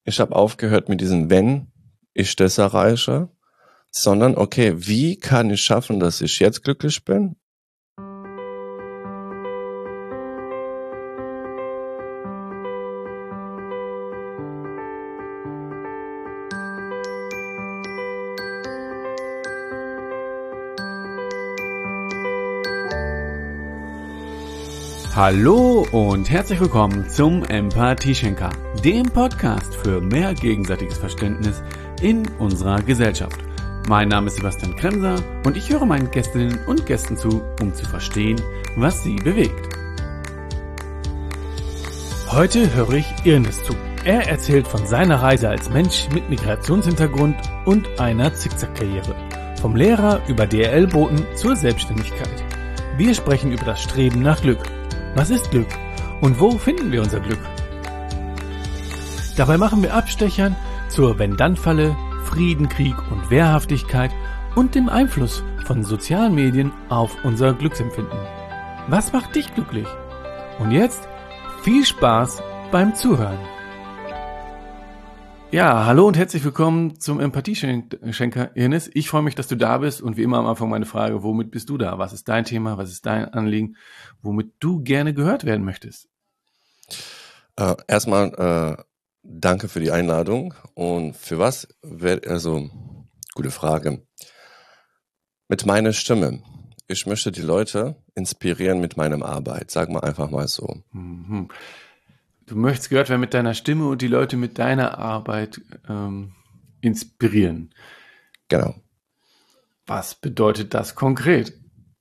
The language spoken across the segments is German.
ich habe aufgehört mit diesem wenn ich das erreiche, sondern okay, wie kann ich schaffen, dass ich jetzt glücklich bin? Hallo und herzlich willkommen zum Empathieschenker, dem Podcast für mehr gegenseitiges Verständnis in unserer Gesellschaft. Mein Name ist Sebastian Kremser und ich höre meinen Gästinnen und Gästen zu, um zu verstehen, was sie bewegt. Heute höre ich Irnes zu. Er erzählt von seiner Reise als Mensch mit Migrationshintergrund und einer Zickzack-Karriere. Vom Lehrer über DRL-Boten zur Selbstständigkeit. Wir sprechen über das Streben nach Glück. Was ist Glück? Und wo finden wir unser Glück? Dabei machen wir Abstechern zur Wenn-Dann-Falle, Frieden, Krieg und Wehrhaftigkeit und dem Einfluss von sozialen Medien auf unser Glücksempfinden. Was macht dich glücklich? Und jetzt viel Spaß beim Zuhören. Ja, hallo und herzlich willkommen zum Empathieschenker, Irnes. Ich freue mich, dass du da bist und wie immer am Anfang meine Frage, womit bist du da? Was ist dein Thema? Was ist dein Anliegen? Womit du gerne gehört werden möchtest? Erstmal danke für die Einladung und für was? Gute Frage. Mit meiner Stimme. Ich möchte die Leute inspirieren mit meiner Arbeit. Sag mal einfach mal so. Mhm. Du möchtest gehört werden mit deiner Stimme und die Leute mit deiner Arbeit inspirieren. Genau. Was bedeutet das konkret?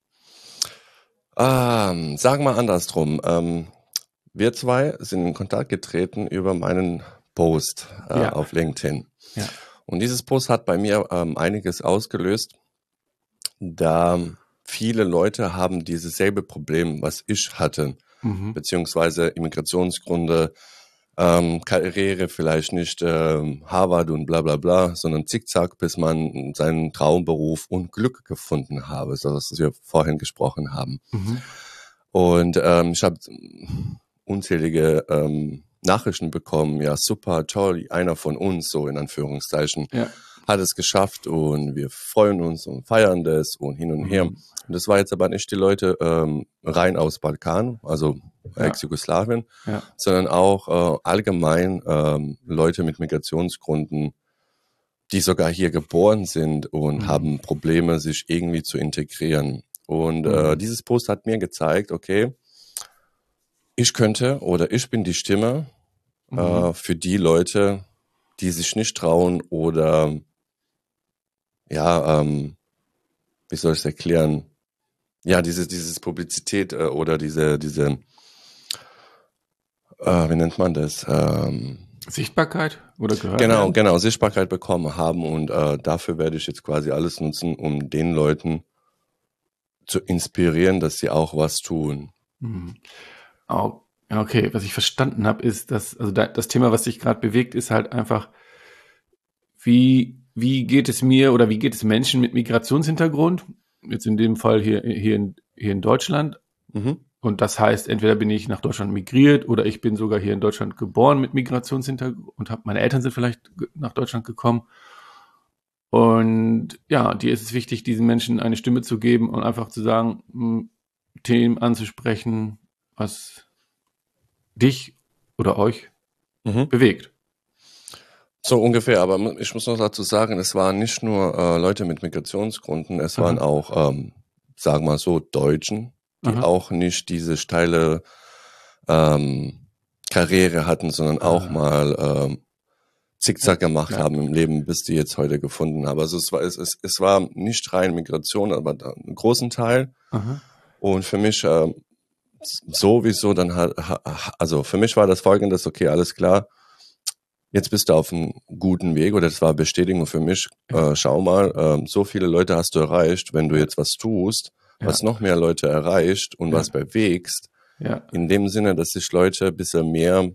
Sagen wir andersrum. Wir zwei sind in Kontakt getreten über meinen Post auf LinkedIn. Ja. Und dieses Post hat bei mir einiges ausgelöst, da viele Leute haben dieses selbe Problem, was ich hatte. Beziehungsweise Immigrationsgründe, Karriere vielleicht nicht Harvard und bla bla bla, sondern zickzack, bis man seinen Traumberuf und Glück gefunden habe, so was wir vorhin gesprochen haben. Und ich habe unzählige Nachrichten bekommen, ja super, toll, einer von uns, so in Anführungszeichen, hat es geschafft und wir freuen uns und feiern das und hin und her. Und das war jetzt aber nicht die Leute rein aus Balkan, also Ex-Jugoslawien, sondern auch allgemein Leute mit Migrationsgründen, die sogar hier geboren sind und haben Probleme, sich irgendwie zu integrieren. Und dieses Post hat mir gezeigt, okay, ich könnte oder ich bin die Stimme für die Leute, die sich nicht trauen oder wie soll ich es erklären? Ja, dieses Publizität oder diese wie nennt man das? Sichtbarkeit oder gehört? Genau, Sichtbarkeit bekommen haben und dafür werde ich jetzt quasi alles nutzen, um den Leuten zu inspirieren, dass sie auch was tun. Okay, was ich verstanden habe, ist, dass also das Thema, was dich gerade bewegt, ist halt einfach, wie geht es mir oder wie geht es Menschen mit Migrationshintergrund? Jetzt in dem Fall hier in Deutschland. Und das heißt, entweder bin ich nach Deutschland migriert oder ich bin sogar hier in Deutschland geboren mit Migrationshintergrund und meine Eltern sind vielleicht nach Deutschland gekommen. Und ja, dir ist es wichtig, diesen Menschen eine Stimme zu geben und einfach zu sagen, Themen anzusprechen, was dich oder euch bewegt. So ungefähr, aber ich muss noch dazu sagen, es waren nicht nur Leute mit Migrationsgründen, es waren auch, sagen wir mal so, Deutschen, die auch nicht diese steile Karriere hatten, sondern auch mal Zickzack gemacht haben im Leben, bis die jetzt heute gefunden haben. Also es war nicht rein Migration, aber einen großen Teil. Und für mich sowieso dann halt, also für mich war das Folgendes, okay, alles klar, jetzt bist du auf einem guten Weg, oder das war Bestätigung für mich, schau mal, so viele Leute hast du erreicht, wenn du jetzt was tust, was noch mehr Leute erreicht und was bewegst, in dem Sinne, dass sich Leute ein bisschen mehr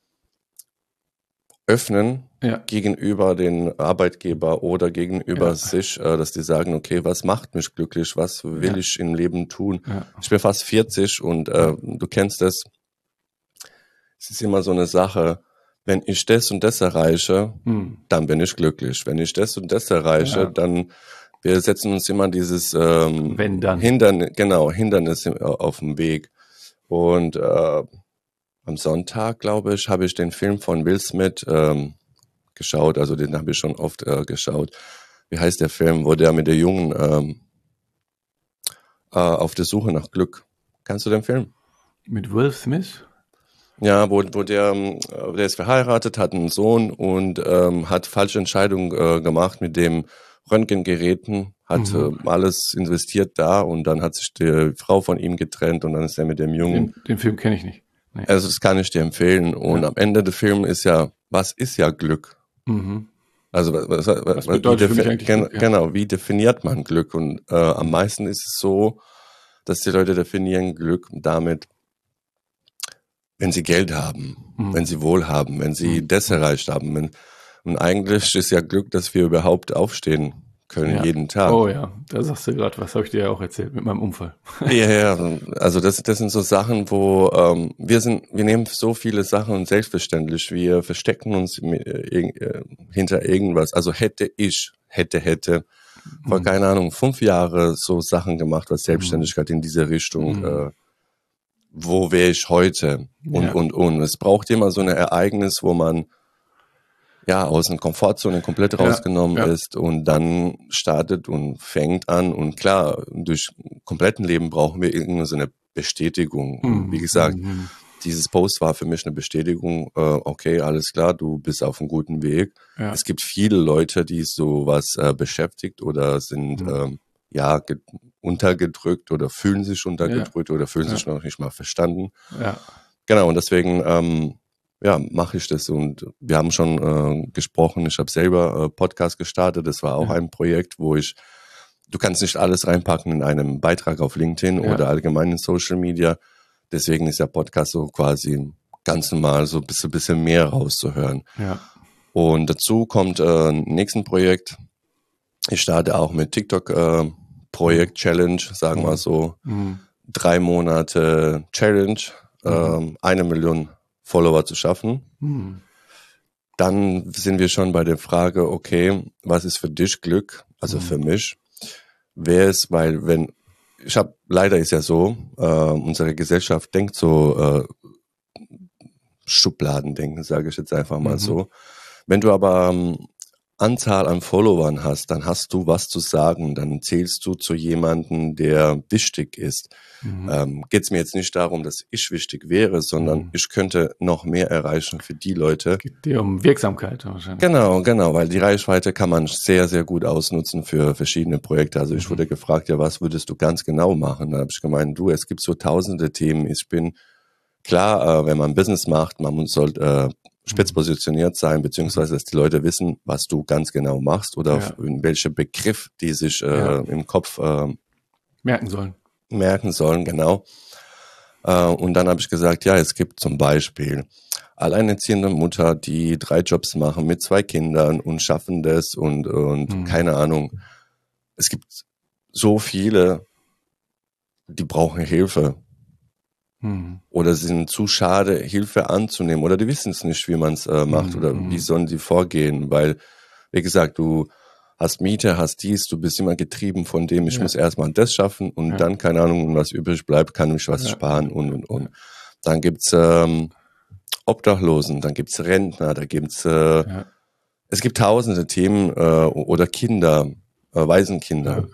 öffnen gegenüber den Arbeitgeber oder gegenüber sich, dass die sagen, okay, was macht mich glücklich, was will ich im Leben tun? Ich bin fast 40 und du kennst das, es ist immer so eine Sache, wenn ich das und das erreiche, dann bin ich glücklich. Wenn ich das und das erreiche, dann, wir setzen uns immer dieses Wenn dann. Hindernis auf den Weg. Und am Sonntag, glaube ich, habe ich den Film von Will Smith geschaut. Also den habe ich schon oft geschaut. Wie heißt der Film, wo der mit der Jungen auf der Suche nach Glück. Kennst du den Film? Mit Will Smith? Ja, wo der ist verheiratet, hat einen Sohn und hat falsche Entscheidungen gemacht mit dem Röntgengeräten, hat alles investiert da und dann hat sich die Frau von ihm getrennt und dann ist er mit dem Jungen. Den Film kenne ich nicht. Nee. Also das kann ich dir empfehlen. Und am Ende des Films ist ja, was ist ja Glück? Also was bedeutet für mich eigentlich Glück? Genau, wie definiert man Glück? Und am meisten ist es so, dass die Leute definieren Glück damit, wenn sie Geld haben, wenn sie Wohlhaben, wenn sie das erreicht haben. Und eigentlich ist ja Glück, dass wir überhaupt aufstehen können jeden Tag. Oh ja, da sagst du gerade, was habe ich dir ja auch erzählt mit meinem Unfall. Ja, also das sind so Sachen, wo wir nehmen so viele Sachen selbstverständlich, wir verstecken uns hinter irgendwas. Also hätte vor, keine Ahnung, 5 Jahre so Sachen gemacht, was Selbstständigkeit in diese Richtung, wo wäre ich heute? Und. Es braucht immer so ein Ereignis, wo man aus einer Komfortzone komplett rausgenommen ist und dann startet und fängt an. Und klar, durch kompletten Leben brauchen wir irgendwie so eine Bestätigung. Wie gesagt, dieses Post war für mich eine Bestätigung, okay, alles klar, du bist auf einem guten Weg. Ja. Es gibt viele Leute, die sowas beschäftigt oder sind untergedrückt oder fühlen sich untergedrückt oder fühlen sich noch nicht mal verstanden. Ja. Genau, und deswegen mache ich das. Und wir haben schon gesprochen, ich habe selber Podcast gestartet, das war auch ein Projekt, wo du kannst nicht alles reinpacken in einem Beitrag auf LinkedIn oder allgemein in Social Media. Deswegen ist der Podcast so quasi ganz normal, so ein bisschen mehr rauszuhören. Ja. Und dazu kommt ein nächstes Projekt. Ich starte auch mit TikTok Projekt Challenge, sagen wir so. 3 Monate Challenge, 1 Million Follower zu schaffen. Dann sind wir schon bei der Frage, okay, was ist für dich Glück? Also für mich. Leider ist ja so, unsere Gesellschaft denkt so Schubladendenken, sage ich jetzt einfach mal so. Wenn du aber Anzahl an Followern hast, dann hast du was zu sagen, dann zählst du zu jemandem, der wichtig ist. Geht es mir jetzt nicht darum, dass ich wichtig wäre, sondern ich könnte noch mehr erreichen für die Leute. Geht dir um Wirksamkeit wahrscheinlich. Genau, weil die Reichweite kann man sehr, sehr gut ausnutzen für verschiedene Projekte. Also ich wurde gefragt, was würdest du ganz genau machen? Da habe ich gemeint, es gibt so tausende Themen. Ich bin klar, wenn man Business macht, man sollte spitz positioniert sein, beziehungsweise dass die Leute wissen, was du ganz genau machst oder in welche Begriff die sich im Kopf merken sollen, genau. Und dann habe ich gesagt, es gibt zum Beispiel alleinerziehende Mutter, die 3 Jobs machen mit 2 Kindern und schaffen das und keine Ahnung. Es gibt so viele, die brauchen Hilfe. Oder sie sind zu schade, Hilfe anzunehmen oder die wissen es nicht, wie man es macht oder wie sollen sie vorgehen, weil, wie gesagt, du hast Miete, hast dies, du bist immer getrieben von dem, ich muss erstmal das schaffen und dann, keine Ahnung, was übrig bleibt, kann ich was sparen und. Dann gibt's Obdachlosen, dann gibt's Rentner, da gibt's es gibt tausende Themen oder Kinder, Waisenkinder.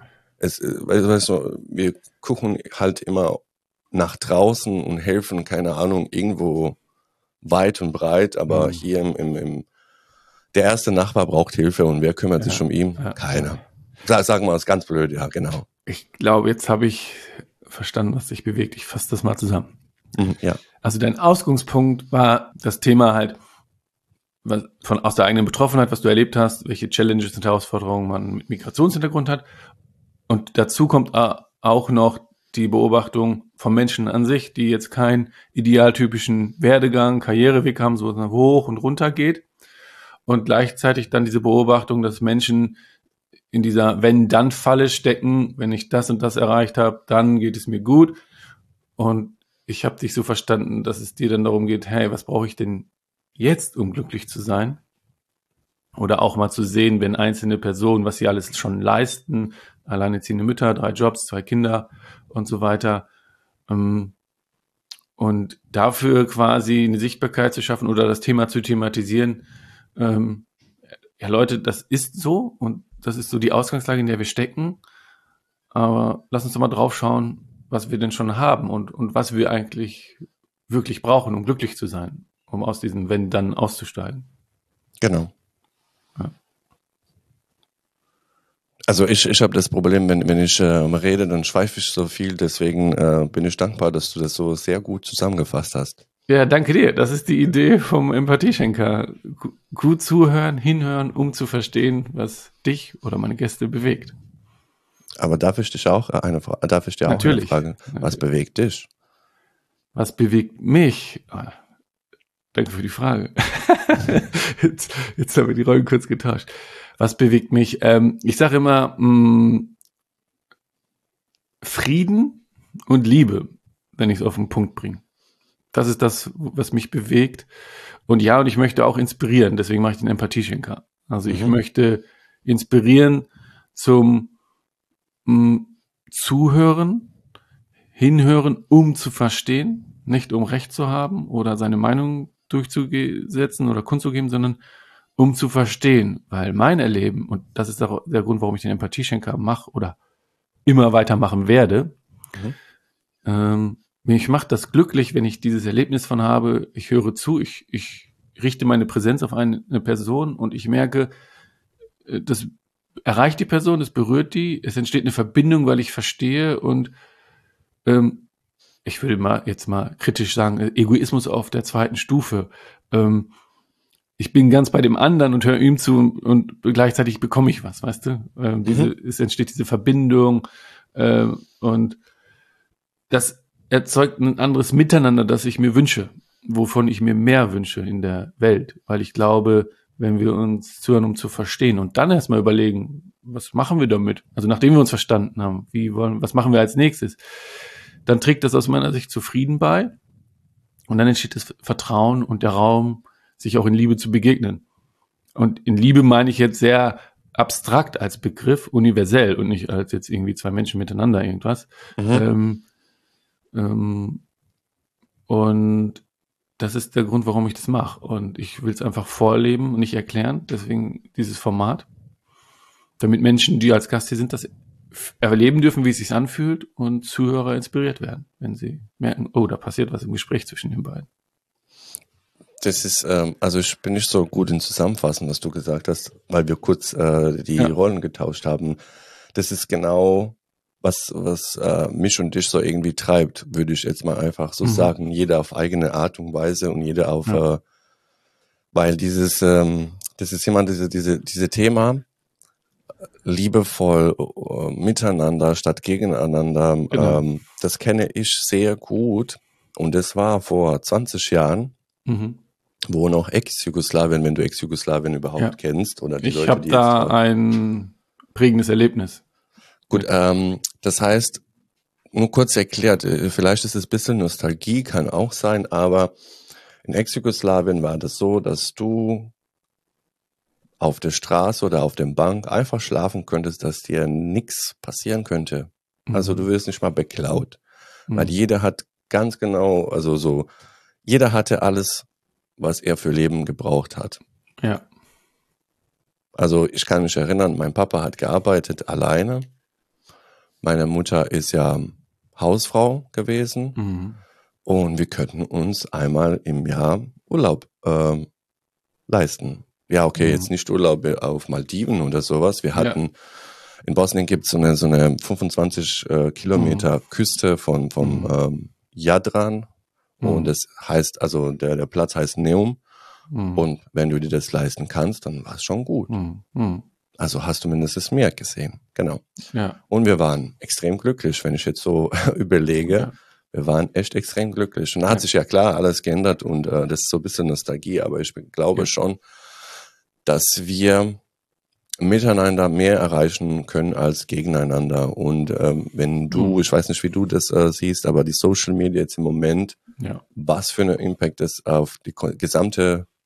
Wir gucken halt immer nach draußen und helfen, keine Ahnung, irgendwo weit und breit, aber hier der erste Nachbar braucht Hilfe und wer kümmert sich um ihn? Keiner. Sagen wir es ganz blöd, genau. Ich glaube, jetzt habe ich verstanden, was dich bewegt. Ich fasse das mal zusammen. Ja. Also dein Ausgangspunkt war das Thema halt, aus der eigenen Betroffenheit, was du erlebt hast, welche Challenges und Herausforderungen man mit Migrationshintergrund hat. Und dazu kommt auch noch die Beobachtung von Menschen an sich, die jetzt keinen idealtypischen Werdegang, Karriereweg haben, so hoch und runter geht. Und gleichzeitig dann diese Beobachtung, dass Menschen in dieser Wenn-Dann-Falle stecken, wenn ich das und das erreicht habe, dann geht es mir gut. Und ich habe dich so verstanden, dass es dir dann darum geht, hey, was brauche ich denn jetzt, um glücklich zu sein? Oder auch mal zu sehen, wenn einzelne Personen, was sie alles schon leisten, alleinerziehende Mütter, 3 Jobs, 2 Kinder und so weiter, und dafür quasi eine Sichtbarkeit zu schaffen oder das Thema zu thematisieren. Ja, Leute, das ist so und das ist so die Ausgangslage, in der wir stecken. Aber lass uns doch mal drauf schauen, was wir denn schon haben und was wir eigentlich wirklich brauchen, um glücklich zu sein, um aus diesem Wenn-Dann auszusteigen. Genau. Ja. Also ich habe das Problem, wenn ich rede, dann schweife ich so viel. Deswegen bin ich dankbar, dass du das so sehr gut zusammengefasst hast. Ja, danke dir. Das ist die Idee vom Empathieschenker. Gut zuhören, hinhören, um zu verstehen, was dich oder meine Gäste bewegt. Aber darf ich dir auch eine Frage? Was bewegt dich? Was bewegt mich? Danke für die Frage. Jetzt haben wir die Rollen kurz getauscht. Was bewegt mich? Ich sage immer Frieden und Liebe, wenn ich es auf den Punkt bringe. Das ist das, was mich bewegt. Und ja, und ich möchte auch inspirieren. Deswegen mache ich den Empathieschenker. Also ich möchte inspirieren zum Zuhören, hinhören, um zu verstehen, nicht um Recht zu haben oder seine Meinung durchzusetzen oder kundzugeben, sondern um zu verstehen, weil mein Erleben, und das ist auch der Grund, warum ich den Empathieschenker mache oder immer weitermachen werde, mich macht das glücklich, wenn ich dieses Erlebnis von habe, ich höre zu, ich richte meine Präsenz auf eine Person und ich merke, das erreicht die Person, es berührt die, es entsteht eine Verbindung, weil ich verstehe und ich würde jetzt mal kritisch sagen, Egoismus auf der 2. Stufe. Ich bin ganz bei dem anderen und höre ihm zu und gleichzeitig bekomme ich was, weißt du? Es entsteht diese Verbindung und das erzeugt ein anderes Miteinander, das ich mir wünsche, wovon ich mir mehr wünsche in der Welt, weil ich glaube, wenn wir uns zuhören, um zu verstehen und dann erstmal überlegen, was machen wir damit? Also nachdem wir uns verstanden haben, was machen wir als nächstes? Dann trägt das aus meiner Sicht zu Frieden bei und dann entsteht das Vertrauen und der Raum, sich auch in Liebe zu begegnen. Und in Liebe meine ich jetzt sehr abstrakt als Begriff, universell und nicht als jetzt irgendwie 2 Menschen miteinander irgendwas. Und das ist der Grund, warum ich das mache. Und ich will es einfach vorleben und nicht erklären. Deswegen dieses Format. Damit Menschen, die als Gast hier sind, das erleben dürfen, wie es sich anfühlt und Zuhörer inspiriert werden, wenn sie merken, oh, da passiert was im Gespräch zwischen den beiden. Das ist, also ich bin nicht so gut in Zusammenfassen, was du gesagt hast, weil wir kurz die Rollen getauscht haben. Das ist genau was mich und dich so irgendwie treibt, würde ich jetzt mal einfach so sagen. Jeder auf eigene Art und Weise und jeder auf, weil das ist jemand, diese Thema, liebevoll miteinander statt gegeneinander, genau. Das kenne ich sehr gut und das war vor 20 Jahren, wo noch Ex-Jugoslawien, wenn du Ex-Jugoslawien überhaupt kennst oder die Leute, ich habe da ein prägendes Erlebnis. Gut, das heißt, nur kurz erklärt, vielleicht ist es ein bisschen Nostalgie, kann auch sein, aber in Ex-Jugoslawien war das so, dass du auf der Straße oder auf dem Bank einfach schlafen könntest, dass dir nichts passieren könnte. Also du wirst nicht mal beklaut. Weil jeder hat ganz genau, also so, jeder hatte alles, was er für Leben gebraucht hat. Ja. Also ich kann mich erinnern, mein Papa hat gearbeitet alleine. Meine Mutter ist ja Hausfrau gewesen. Und wir könnten uns einmal im Jahr Urlaub leisten. Ja, okay, jetzt nicht Urlaub auf Maldiven oder sowas. Wir hatten, in Bosnien gibt es so eine 25 Kilometer Küste vom Jadran. Und das heißt, also der Platz heißt Neum. Und wenn du dir das leisten kannst, dann war es schon gut. Also hast du mindestens das Meer gesehen. Genau. Ja. Und wir waren extrem glücklich, wenn ich jetzt so überlege. Ja. Wir waren echt extrem glücklich. Und da hat sich ja klar alles geändert und das ist so ein bisschen Nostalgie, aber ich glaube schon, dass wir miteinander mehr erreichen können als gegeneinander. Und wenn du, ich weiß nicht, wie du das siehst, aber die Social Media jetzt im Moment, was für einen Impact das auf die gesamte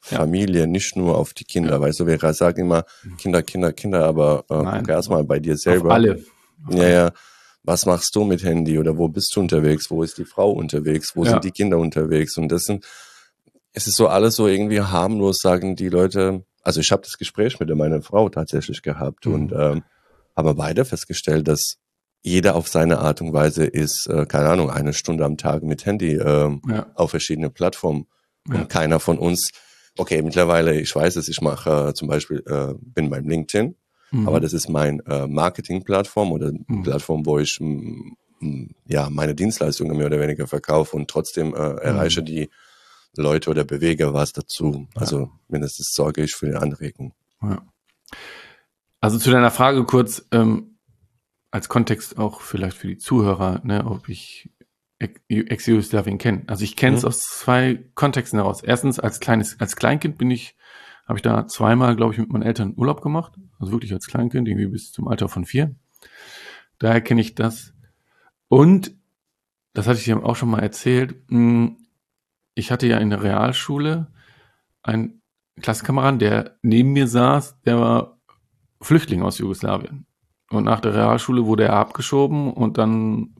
Familie, nicht nur auf die Kinder. Weißt du, wir sagen immer Kinder, aber guck erstmal bei dir selber. Auf alle. Ja. Was machst du mit Handy oder wo bist du unterwegs? Wo ist die Frau unterwegs? Wo sind die Kinder unterwegs? Und es ist so alles so irgendwie harmlos, sagen die Leute. Also ich habe das Gespräch mit meiner Frau tatsächlich gehabt und haben beide festgestellt, dass jeder auf seine Art und Weise ist, keine Ahnung, 1 Stunde am Tag mit Handy auf verschiedene Plattformen. Und keiner von uns, okay, mittlerweile, ich weiß es, ich mache zum Beispiel, bin beim LinkedIn, aber das ist mein Marketing-Plattform oder Plattform, wo ich meine Dienstleistungen mehr oder weniger verkaufe und trotzdem erreiche die Leute oder bewege was dazu. Also mindestens sorge ich für die Anregung. Ja. Also zu deiner Frage kurz, als Kontext auch vielleicht für die Zuhörer, ne, ob ich Ex-Jugoslawien kenne. Also ich kenne es aus 2 Kontexten heraus. Erstens, als Kleinkind habe ich da zweimal, glaube ich, mit meinen Eltern Urlaub gemacht. Also wirklich als Kleinkind, irgendwie bis zum Alter von 4. Daher kenne ich das. Und, das hatte ich dir auch schon mal erzählt, ich hatte ja in der Realschule einen Klassenkameraden, der neben mir saß, der war Flüchtling aus Jugoslawien. Und nach der Realschule wurde er abgeschoben und dann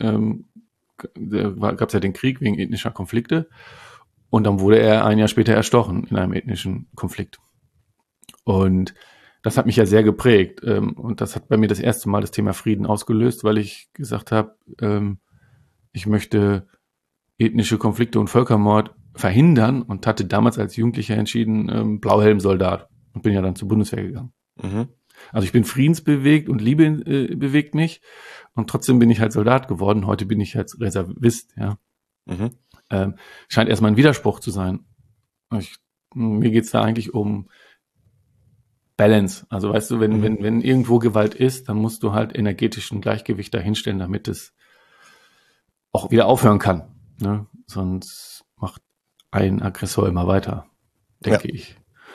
gab es ja den Krieg wegen ethnischer Konflikte und dann wurde er ein Jahr später erstochen in einem ethnischen Konflikt. Und das hat mich ja sehr geprägt und das hat bei mir das erste Mal das Thema Frieden ausgelöst, weil ich gesagt habe, ich möchte ethnische Konflikte und Völkermord verhindern und hatte damals als Jugendlicher entschieden, Blauhelmsoldat und bin ja dann zur Bundeswehr gegangen. Also ich bin friedensbewegt und Liebe bewegt mich und trotzdem bin ich halt Soldat geworden. Heute bin ich als Reservist, ja. Scheint erstmal ein Widerspruch zu sein. Mir geht's da eigentlich um Balance. Also weißt du, wenn irgendwo Gewalt ist, dann musst du halt energetisch ein Gleichgewicht dahinstellen, damit es auch wieder aufhören kann. Ne? Sonst macht ein Aggressor immer weiter, denke ich.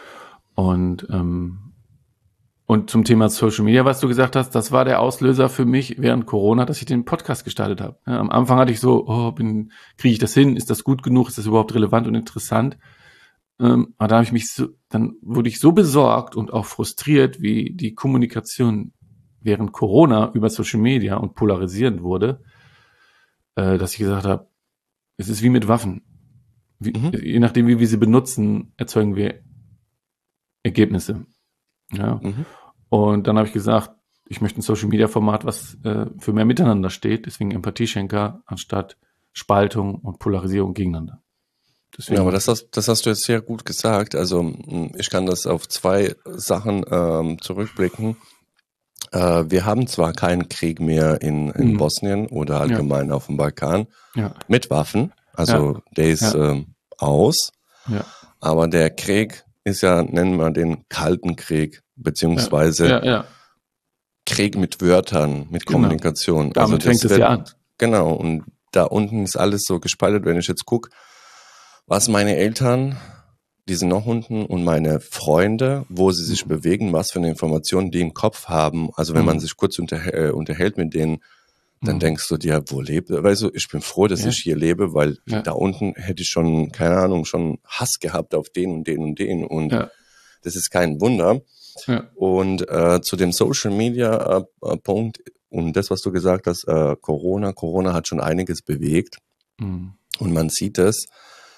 Und zum Thema Social Media, was du gesagt hast, das war der Auslöser für mich während Corona, dass ich den Podcast gestartet habe. Ja, am Anfang hatte ich so, kriege ich das hin? Ist das gut genug? Ist das überhaupt relevant und interessant? Aber dann wurde ich so besorgt und auch frustriert, wie die Kommunikation während Corona über Social Media und polarisierend wurde, dass ich gesagt habe, es ist wie mit Waffen. Je nachdem, wie wir sie benutzen, erzeugen wir Ergebnisse. Ja. Und dann habe ich gesagt, ich möchte ein Social-Media-Format, was für mehr Miteinander steht, deswegen Empathieschenker anstatt Spaltung und Polarisierung gegeneinander. Deswegen. Ja, aber das hast du jetzt sehr gut gesagt. Also ich kann das auf 2 Sachen zurückblicken. Wir haben zwar keinen Krieg mehr in Bosnien oder allgemein auf dem Balkan mit Waffen, also der ist aus, aber der Krieg ist ja, nennen wir den Kalten Krieg, beziehungsweise Krieg mit Wörtern, mit Kommunikation. Damit fängt es ja an. Genau, und da unten ist alles so gespaltet, wenn ich jetzt gucke, was meine Eltern, die sind noch unten, und meine Freunde, wo sie sich bewegen, was für eine Information die im Kopf haben. Also wenn man sich kurz unterhält mit denen, dann denkst du dir, wo lebt, weißt du, ich bin froh, dass ich hier lebe, weil da unten hätte ich schon, keine Ahnung, schon Hass gehabt auf den und den und den, und das ist kein Wunder. Ja. Und zu dem Social Media Punkt und das, was du gesagt hast, Corona hat schon einiges bewegt und man sieht es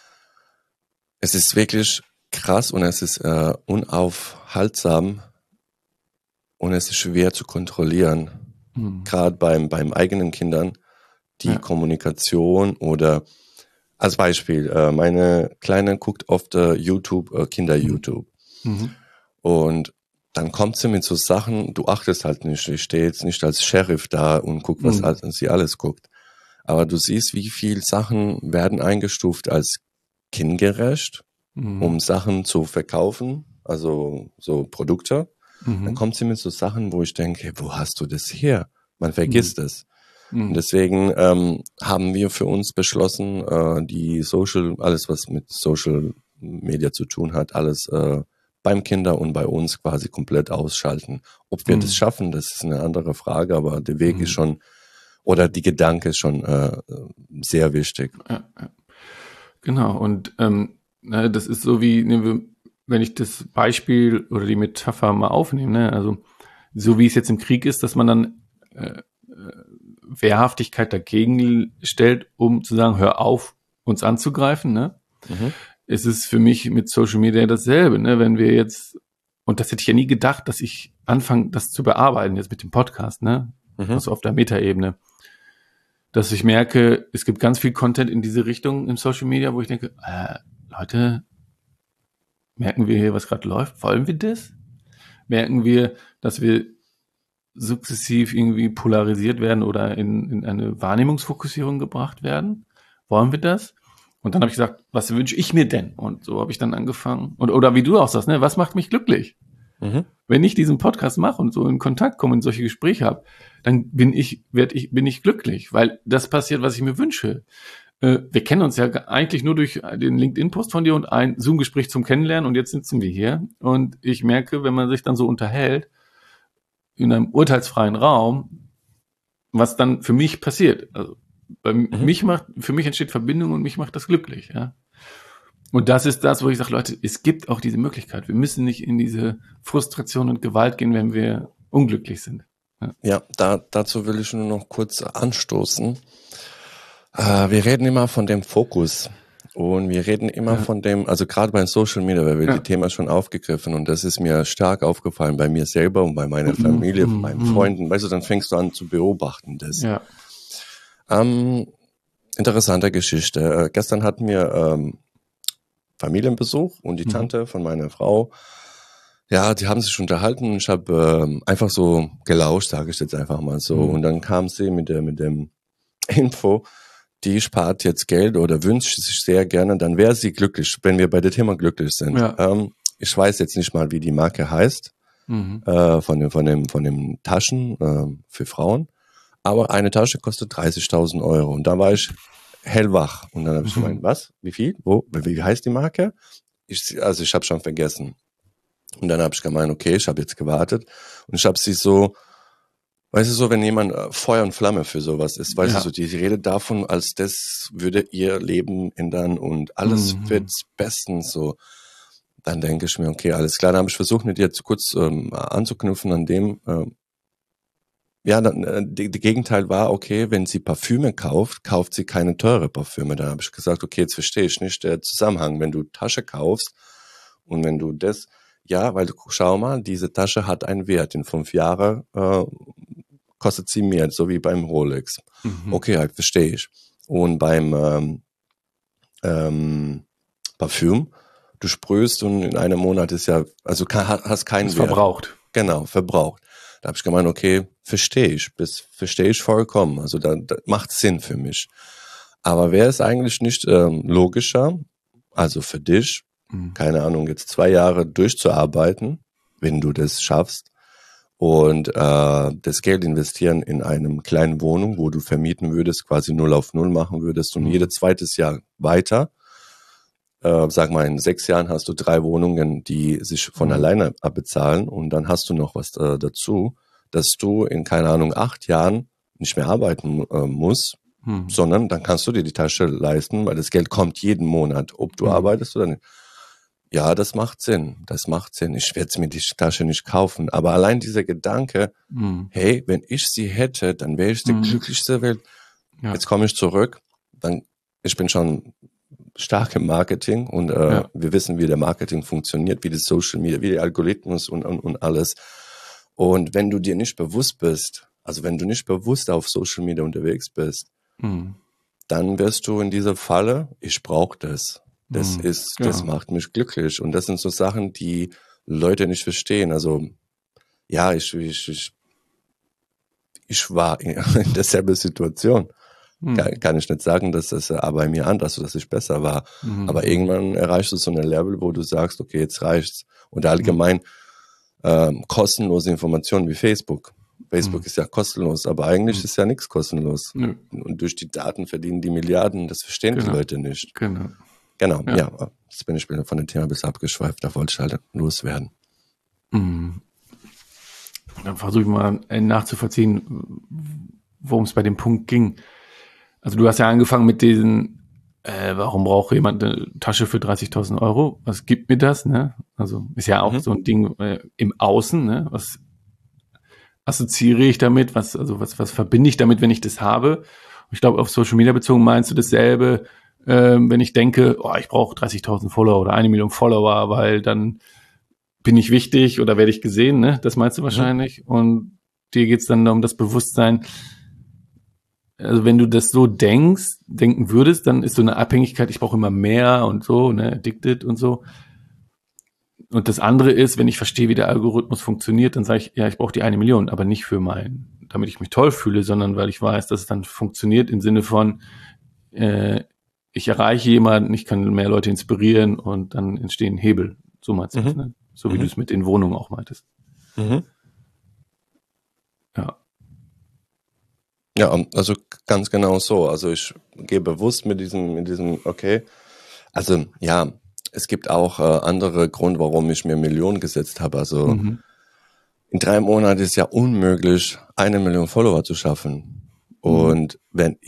ist wirklich krass und es ist unaufhaltsam und es ist schwer zu kontrollieren. Gerade beim eigenen Kindern, die Kommunikation oder als Beispiel, meine Kleine guckt oft YouTube, Kinder-YouTube. Und dann kommt sie mit so Sachen, du achtest halt nicht, ich stehe jetzt nicht als Sheriff da und guck, was sie alles guckt. Aber du siehst, wie viel Sachen werden eingestuft als kindgerecht, um Sachen zu verkaufen, also so Produkte. Dann kommt sie mit so Sachen, wo ich denke, hey, wo hast du das her? Man vergisst es. Und deswegen haben wir für uns beschlossen, alles was mit Social Media zu tun hat, alles beim Kinder und bei uns quasi komplett ausschalten. Ob wir das schaffen, das ist eine andere Frage, aber der Weg ist schon, oder die Gedanke ist schon sehr wichtig. Ja. Genau, und Ne, das ist so wie, wenn ich das Beispiel oder die Metapher mal aufnehme, ne, also so wie es jetzt im Krieg ist, dass man dann Wehrhaftigkeit dagegen stellt, um zu sagen, hör auf, uns anzugreifen, ne? Es ist für mich mit Social Media dasselbe, ne? Wenn wir jetzt, und das hätte ich ja nie gedacht, dass ich anfange, das zu bearbeiten, jetzt mit dem Podcast, ne? Also auf der Metaebene. Dass ich merke, es gibt ganz viel Content in diese Richtung im Social Media, wo ich denke, Leute, merken wir hier, was gerade läuft? Wollen wir das? Merken wir, dass wir sukzessiv irgendwie polarisiert werden oder in eine Wahrnehmungsfokussierung gebracht werden? Wollen wir das? Und dann habe ich gesagt, was wünsche ich mir denn? Und so habe ich dann angefangen. Oder wie du auch sagst, ne, was macht mich glücklich? Wenn ich diesen Podcast mache und so in Kontakt komme und solche Gespräche habe, dann bin ich glücklich, weil das passiert, was ich mir wünsche. Wir kennen uns ja eigentlich nur durch den LinkedIn-Post von dir und ein Zoom-Gespräch zum Kennenlernen und jetzt sitzen wir hier und ich merke, wenn man sich dann so unterhält, in einem urteilsfreien Raum, was dann für mich passiert. Also für mich entsteht Verbindung und mich macht das glücklich, ja. Und das ist das, wo ich sage, Leute, es gibt auch diese Möglichkeit. Wir müssen nicht in diese Frustration und Gewalt gehen, wenn wir unglücklich sind. Ja, dazu will ich nur noch kurz anstoßen. Wir reden immer von dem Fokus. Und wir reden immer von dem, also gerade bei Social Media, weil wir die Thema schon aufgegriffen und das ist mir stark aufgefallen bei mir selber und bei meiner Familie, bei meinen Freunden. Weißt du, dann fängst du an zu beobachten das. Ja. Interessante Geschichte. Gestern hatten wir Familienbesuch und die Tante von meiner Frau, ja, die haben sich unterhalten und ich habe einfach so gelauscht, sage ich jetzt einfach mal so. Und dann kam sie mit dem Info, die spart jetzt Geld oder wünscht sich sehr gerne, dann wäre sie glücklich, wenn wir bei dem Thema glücklich sind. Ja. Ich weiß jetzt nicht mal, wie die Marke heißt, von dem Taschen für Frauen, aber eine Tasche kostet 30.000 Euro und da war ich hellwach und dann habe ich gemeint, was, wie viel, wie heißt die Marke? Ich habe schon vergessen. Und dann habe ich gemeint, okay, ich habe jetzt gewartet und ich habe sie so, weißt du, so, wenn jemand Feuer und Flamme für sowas ist, weißt du, so, die redet davon, als das würde ihr Leben ändern und alles wird bestens so. Dann denke ich mir, okay, alles klar, dann habe ich versucht, mit ihr kurz anzuknüpfen an dem, die Gegenteil war, okay, wenn sie Parfüme kauft sie keine teure Parfüme. Dann habe ich gesagt, okay, jetzt verstehe ich nicht der Zusammenhang, wenn du Tasche kaufst und wenn du das, ja, weil schau mal, diese Tasche hat einen Wert, in 5 Jahren kostet sie mehr, so wie beim Rolex. Okay, halt, verstehe ich. Und beim Parfüm, du sprühst und in einem Monat ist ja, also hast keinen Wert. Verbraucht. Genau, verbraucht. Da habe ich gemeint, okay, verstehe ich vollkommen. Also da macht Sinn für mich. Aber wäre es eigentlich nicht logischer, also für dich, keine Ahnung, jetzt 2 Jahre durchzuarbeiten, wenn du das schaffst, und das Geld investieren in einem kleinen Wohnung, wo du vermieten würdest, quasi 0 auf 0 machen würdest und jedes zweites Jahr weiter. Sag mal, in 6 Jahren hast du 3 Wohnungen, die sich von alleine abbezahlen und dann hast du noch was dazu, dass du in, keine Ahnung, 8 Jahren nicht mehr arbeiten musst, sondern dann kannst du dir die Tasche leisten, weil das Geld kommt jeden Monat, ob du arbeitest oder nicht. Ja, das macht Sinn. Ich werde mir die Tasche nicht kaufen. Aber allein dieser Gedanke, hey, wenn ich sie hätte, dann wäre ich die glücklichste der Welt. Ja. Jetzt komme ich zurück. Ich bin schon stark im Marketing und wir wissen, wie der Marketing funktioniert, wie das Social Media, wie der Algorithmus und alles. Und wenn du dir nicht bewusst bist, also wenn du nicht bewusst auf Social Media unterwegs bist, dann wirst du in dieser Falle, ich brauche das. Das macht mich glücklich. Und das sind so Sachen, die Leute nicht verstehen. Also, ja, ich war in derselben Situation. Kann ich nicht sagen, dass das bei mir anders, dass ich besser war. Aber irgendwann erreichst du so ein Level, wo du sagst, okay, jetzt reicht's. Und allgemein kostenlose Informationen wie Facebook. Facebook ist ja kostenlos, aber eigentlich ist ja nichts kostenlos. Und durch die Daten verdienen die Milliarden, das verstehen die Leute nicht. Genau, ja. Jetzt bin ich von dem Thema ein bisschen abgeschweift, da wollte ich halt loswerden. Dann versuche ich mal nachzuvollziehen, worum es bei dem Punkt ging. Also du hast ja angefangen mit diesen warum braucht jemand eine Tasche für 30.000 Euro? Was gibt mir das, ne? Also ist ja auch so ein Ding im Außen, ne? Was assoziiere ich damit? Was verbinde ich damit, wenn ich das habe? Und ich glaube, auf Social Media bezogen meinst du dasselbe, wenn ich denke, ich brauche 30.000 Follower oder 1 Million Follower, weil dann bin ich wichtig oder werde ich gesehen, ne? Das meinst du wahrscheinlich. Und dir geht's dann um das Bewusstsein. Also wenn du das so denken würdest, dann ist so eine Abhängigkeit, ich brauche immer mehr und so, ne, addicted und so. Und das andere ist, wenn ich verstehe, wie der Algorithmus funktioniert, dann sage ich, ja, ich brauche die 1 Million, aber nicht für damit ich mich toll fühle, sondern weil ich weiß, dass es dann funktioniert im Sinne von, ich erreiche jemanden, ich kann mehr Leute inspirieren und dann entstehen Hebel. So meinst du das, ne? So wie du es mit den Wohnungen auch meintest. Ja. Ja, also ganz genau so. Also ich gehe bewusst mit diesem, okay. Also ja, es gibt auch andere Gründe, warum ich mir Millionen gesetzt habe. Also in 3 Monaten ist ja unmöglich, 1 Million Follower zu schaffen. Und sagen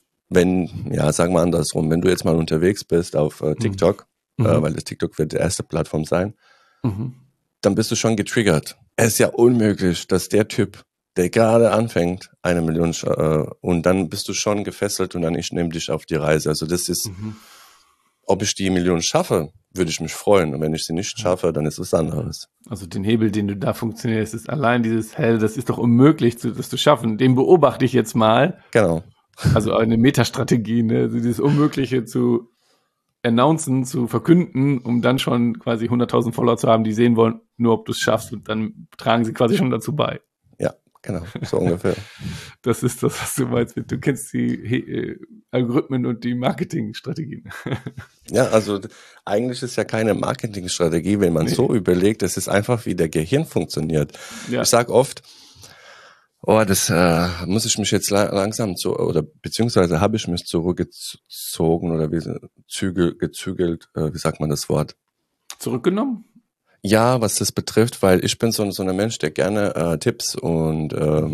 wir andersrum, wenn du jetzt mal unterwegs bist auf TikTok, weil das TikTok wird die erste Plattform sein, dann bist du schon getriggert. Es ist ja unmöglich, dass der Typ, der gerade anfängt, 1 Million, und dann bist du schon gefesselt und dann ich nehme dich auf die Reise. Also das ist, ob ich die Million schaffe, würde ich mich freuen. Und wenn ich sie nicht schaffe, dann ist es anderes. Also den Hebel, den du da funktionierst, ist allein dieses das ist doch unmöglich, das zu schaffen. Den beobachte ich jetzt mal. Genau. Also eine Metastrategie, ne? Also dieses Unmögliche zu announcen, zu verkünden, um dann schon quasi 100.000 Follower zu haben, die sehen wollen, nur ob du es schaffst, und dann tragen sie quasi schon dazu bei. Ja, genau, so ungefähr. Das ist das, was du meinst. Du kennst die Algorithmen und die Marketingstrategien. Ja, also eigentlich ist ja keine Marketingstrategie, wenn man so überlegt, es ist einfach, wie der Gehirn funktioniert. Ja. Ich sage oft, das muss ich mich jetzt langsam beziehungsweise habe ich mich zurückgezogen oder gezügelt, wie sagt man das Wort? Zurückgenommen? Ja, was das betrifft, weil ich bin so ein Mensch, der gerne Tipps und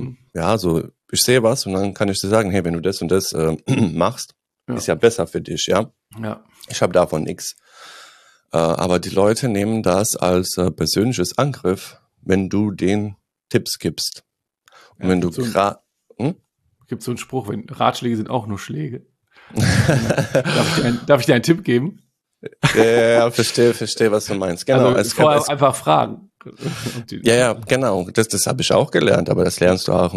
ich sehe was und dann kann ich dir sagen, hey, wenn du das und das machst, ist ja besser für dich, ja? Ja. Ich habe davon nichts. Aber die Leute nehmen das als persönliches Angriff, wenn du denen Tipps gibst. Und wenn du gibt so einen Spruch, wenn Ratschläge sind auch nur Schläge. Darf ich dir einen Tipp geben? Ja, verstehe, was du meinst. Genau. Also einfach fragen. Ja, genau. Das habe ich auch gelernt, aber das lernst du auch.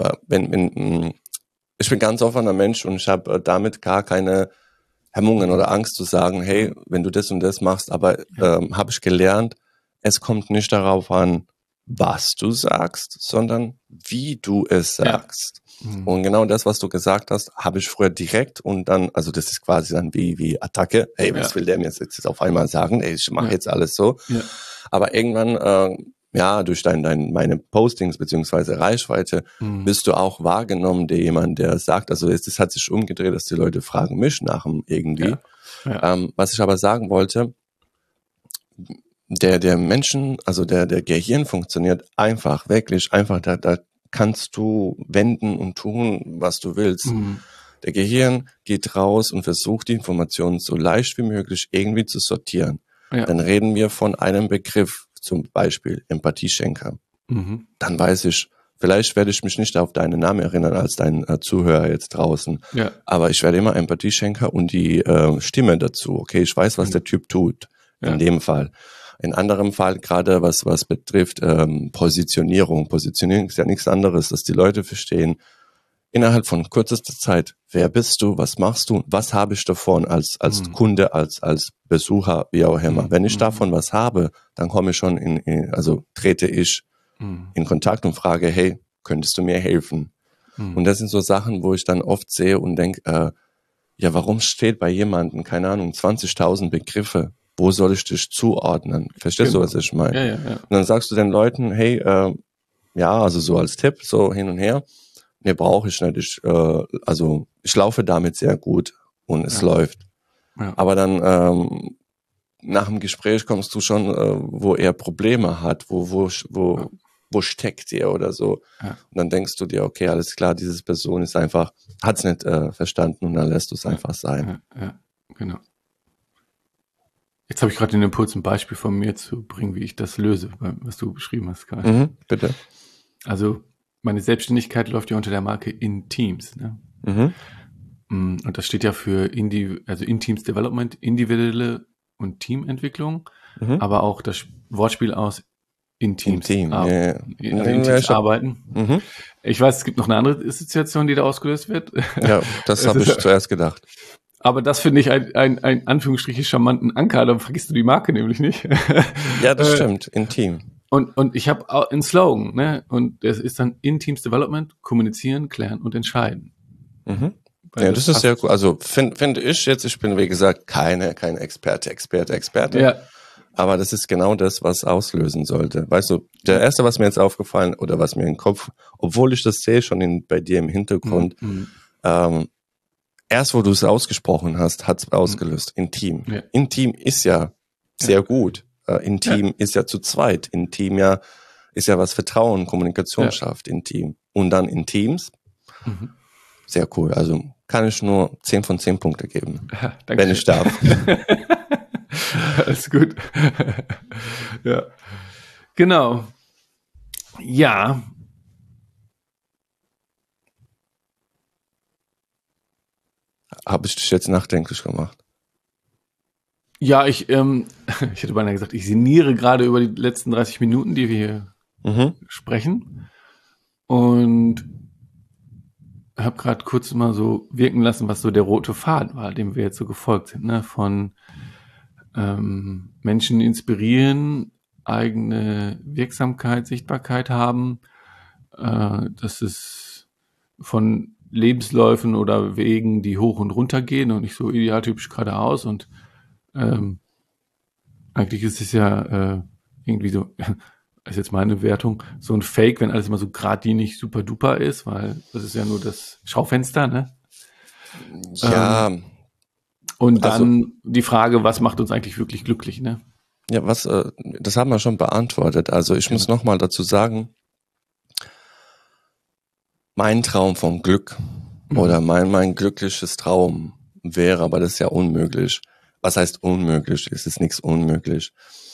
Ich bin ganz offener Mensch und ich habe damit gar keine Hemmungen oder Angst zu sagen, hey, wenn du das und das machst, aber habe ich gelernt, es kommt nicht darauf an, was du sagst, sondern wie du es sagst. Ja. Und genau das, was du gesagt hast, habe ich früher direkt und dann, also das ist quasi dann wie Attacke. Hey, was will der mir jetzt auf einmal sagen? Ey, ich mache jetzt alles so. Ja. Aber irgendwann, durch meine Postings beziehungsweise Reichweite bist du auch wahrgenommen, der sagt, also das hat sich umgedreht, dass die Leute fragen mich nach dem irgendwie. Ja. Ja. Was ich aber sagen wollte, der Menschen, also der Gehirn funktioniert einfach, wirklich einfach, da kannst du wenden und tun, was du willst. Der Gehirn geht raus und versucht die Informationen so leicht wie möglich irgendwie zu sortieren. Ja. Dann reden wir von einem Begriff, zum Beispiel Empathieschenker. Dann weiß ich, vielleicht werde ich mich nicht auf deinen Namen erinnern als dein Zuhörer jetzt draußen, aber ich werde immer Empathieschenker und die Stimme dazu. Okay, ich weiß, was der Typ tut, in dem Fall. In anderem Fall, gerade was betrifft Positionierung. Positionierung ist ja nichts anderes, dass die Leute verstehen, innerhalb von kürzester Zeit, wer bist du, was machst du, was habe ich davon als Kunde, als Besucher, wie auch immer. Wenn ich davon was habe, dann komme ich schon trete ich in Kontakt und frage, hey, könntest du mir helfen? Und das sind so Sachen, wo ich dann oft sehe und denke, warum steht bei jemandem, keine Ahnung, 20.000 Begriffe? Wo soll ich dich zuordnen? Verstehst du, was ich meine? Ja. Und dann sagst du den Leuten, hey, also so als Tipp, so hin und her, nee, brauche ich nicht. Ich laufe damit sehr gut und es läuft. Ja. Aber dann nach dem Gespräch kommst du schon, wo er Probleme hat, wo steckt er oder so. Ja. Und dann denkst du dir, okay, alles klar, diese Person ist einfach, hat's nicht verstanden und dann lässt du es einfach sein. Ja. Genau. Jetzt habe ich gerade den Impuls, ein Beispiel von mir zu bringen, wie ich das löse, was du beschrieben hast, Kai. Bitte. Also meine Selbstständigkeit läuft ja unter der Marke In Teams. Ne? Und das steht ja für In Teams Development, individuelle und Teamentwicklung, aber auch das Wortspiel aus In Teams, In Teams arbeiten. Ich weiß, es gibt noch eine andere Situation, die da ausgelöst wird. Ja, das habe ich zuerst gedacht. Aber das finde ich ein Anführungsstriche charmanten Anker, dann vergisst du die Marke nämlich nicht. Ja, das stimmt, In Team. Und ich habe einen Slogan, ne? Und das ist dann In Teams Development, kommunizieren, klären und entscheiden. Ja, das ist sehr cool. Also finde ich jetzt, ich bin wie gesagt keine Experte. Ja. Aber das ist genau das, was auslösen sollte. Weißt du, der erste, was mir jetzt aufgefallen oder was mir in den Kopf, obwohl ich das sehe schon bei dir im Hintergrund, erst wo du es ausgesprochen hast, hat es ausgelöst. Intim. Ja. Intim ist ja sehr gut. Intim ist ja zu zweit. Intim ist ja was Vertrauen, Kommunikation schafft. Intim. Und dann in Teams. Sehr cool. Also kann ich nur 10 von 10 Punkte geben. Ja, wenn ich darf. Alles gut. Ja. Genau. Ja. Habe ich dich jetzt nachdenklich gemacht? Ja, ich hätte beinahe gesagt, ich sinniere gerade über die letzten 30 Minuten, die wir hier sprechen. Und habe gerade kurz mal so wirken lassen, was so der rote Faden war, dem wir jetzt so gefolgt sind, ne? Von Menschen inspirieren, eigene Wirksamkeit, Sichtbarkeit haben, dass es von Lebensläufen oder Wegen, die hoch und runter gehen und nicht so idealtypisch geradeaus. Und eigentlich ist es ja irgendwie so, ist jetzt meine Wertung, so ein Fake, wenn alles immer so geradlinig super duper ist, weil das ist ja nur das Schaufenster, ne? Ja. Und dann die Frage, was macht uns eigentlich wirklich glücklich, ne? Ja, das haben wir schon beantwortet. Also ich muss nochmal dazu sagen, mein Traum vom Glück oder mein glückliches Traum wäre, aber das ist ja unmöglich. Was heißt unmöglich? Es ist nichts unmöglich.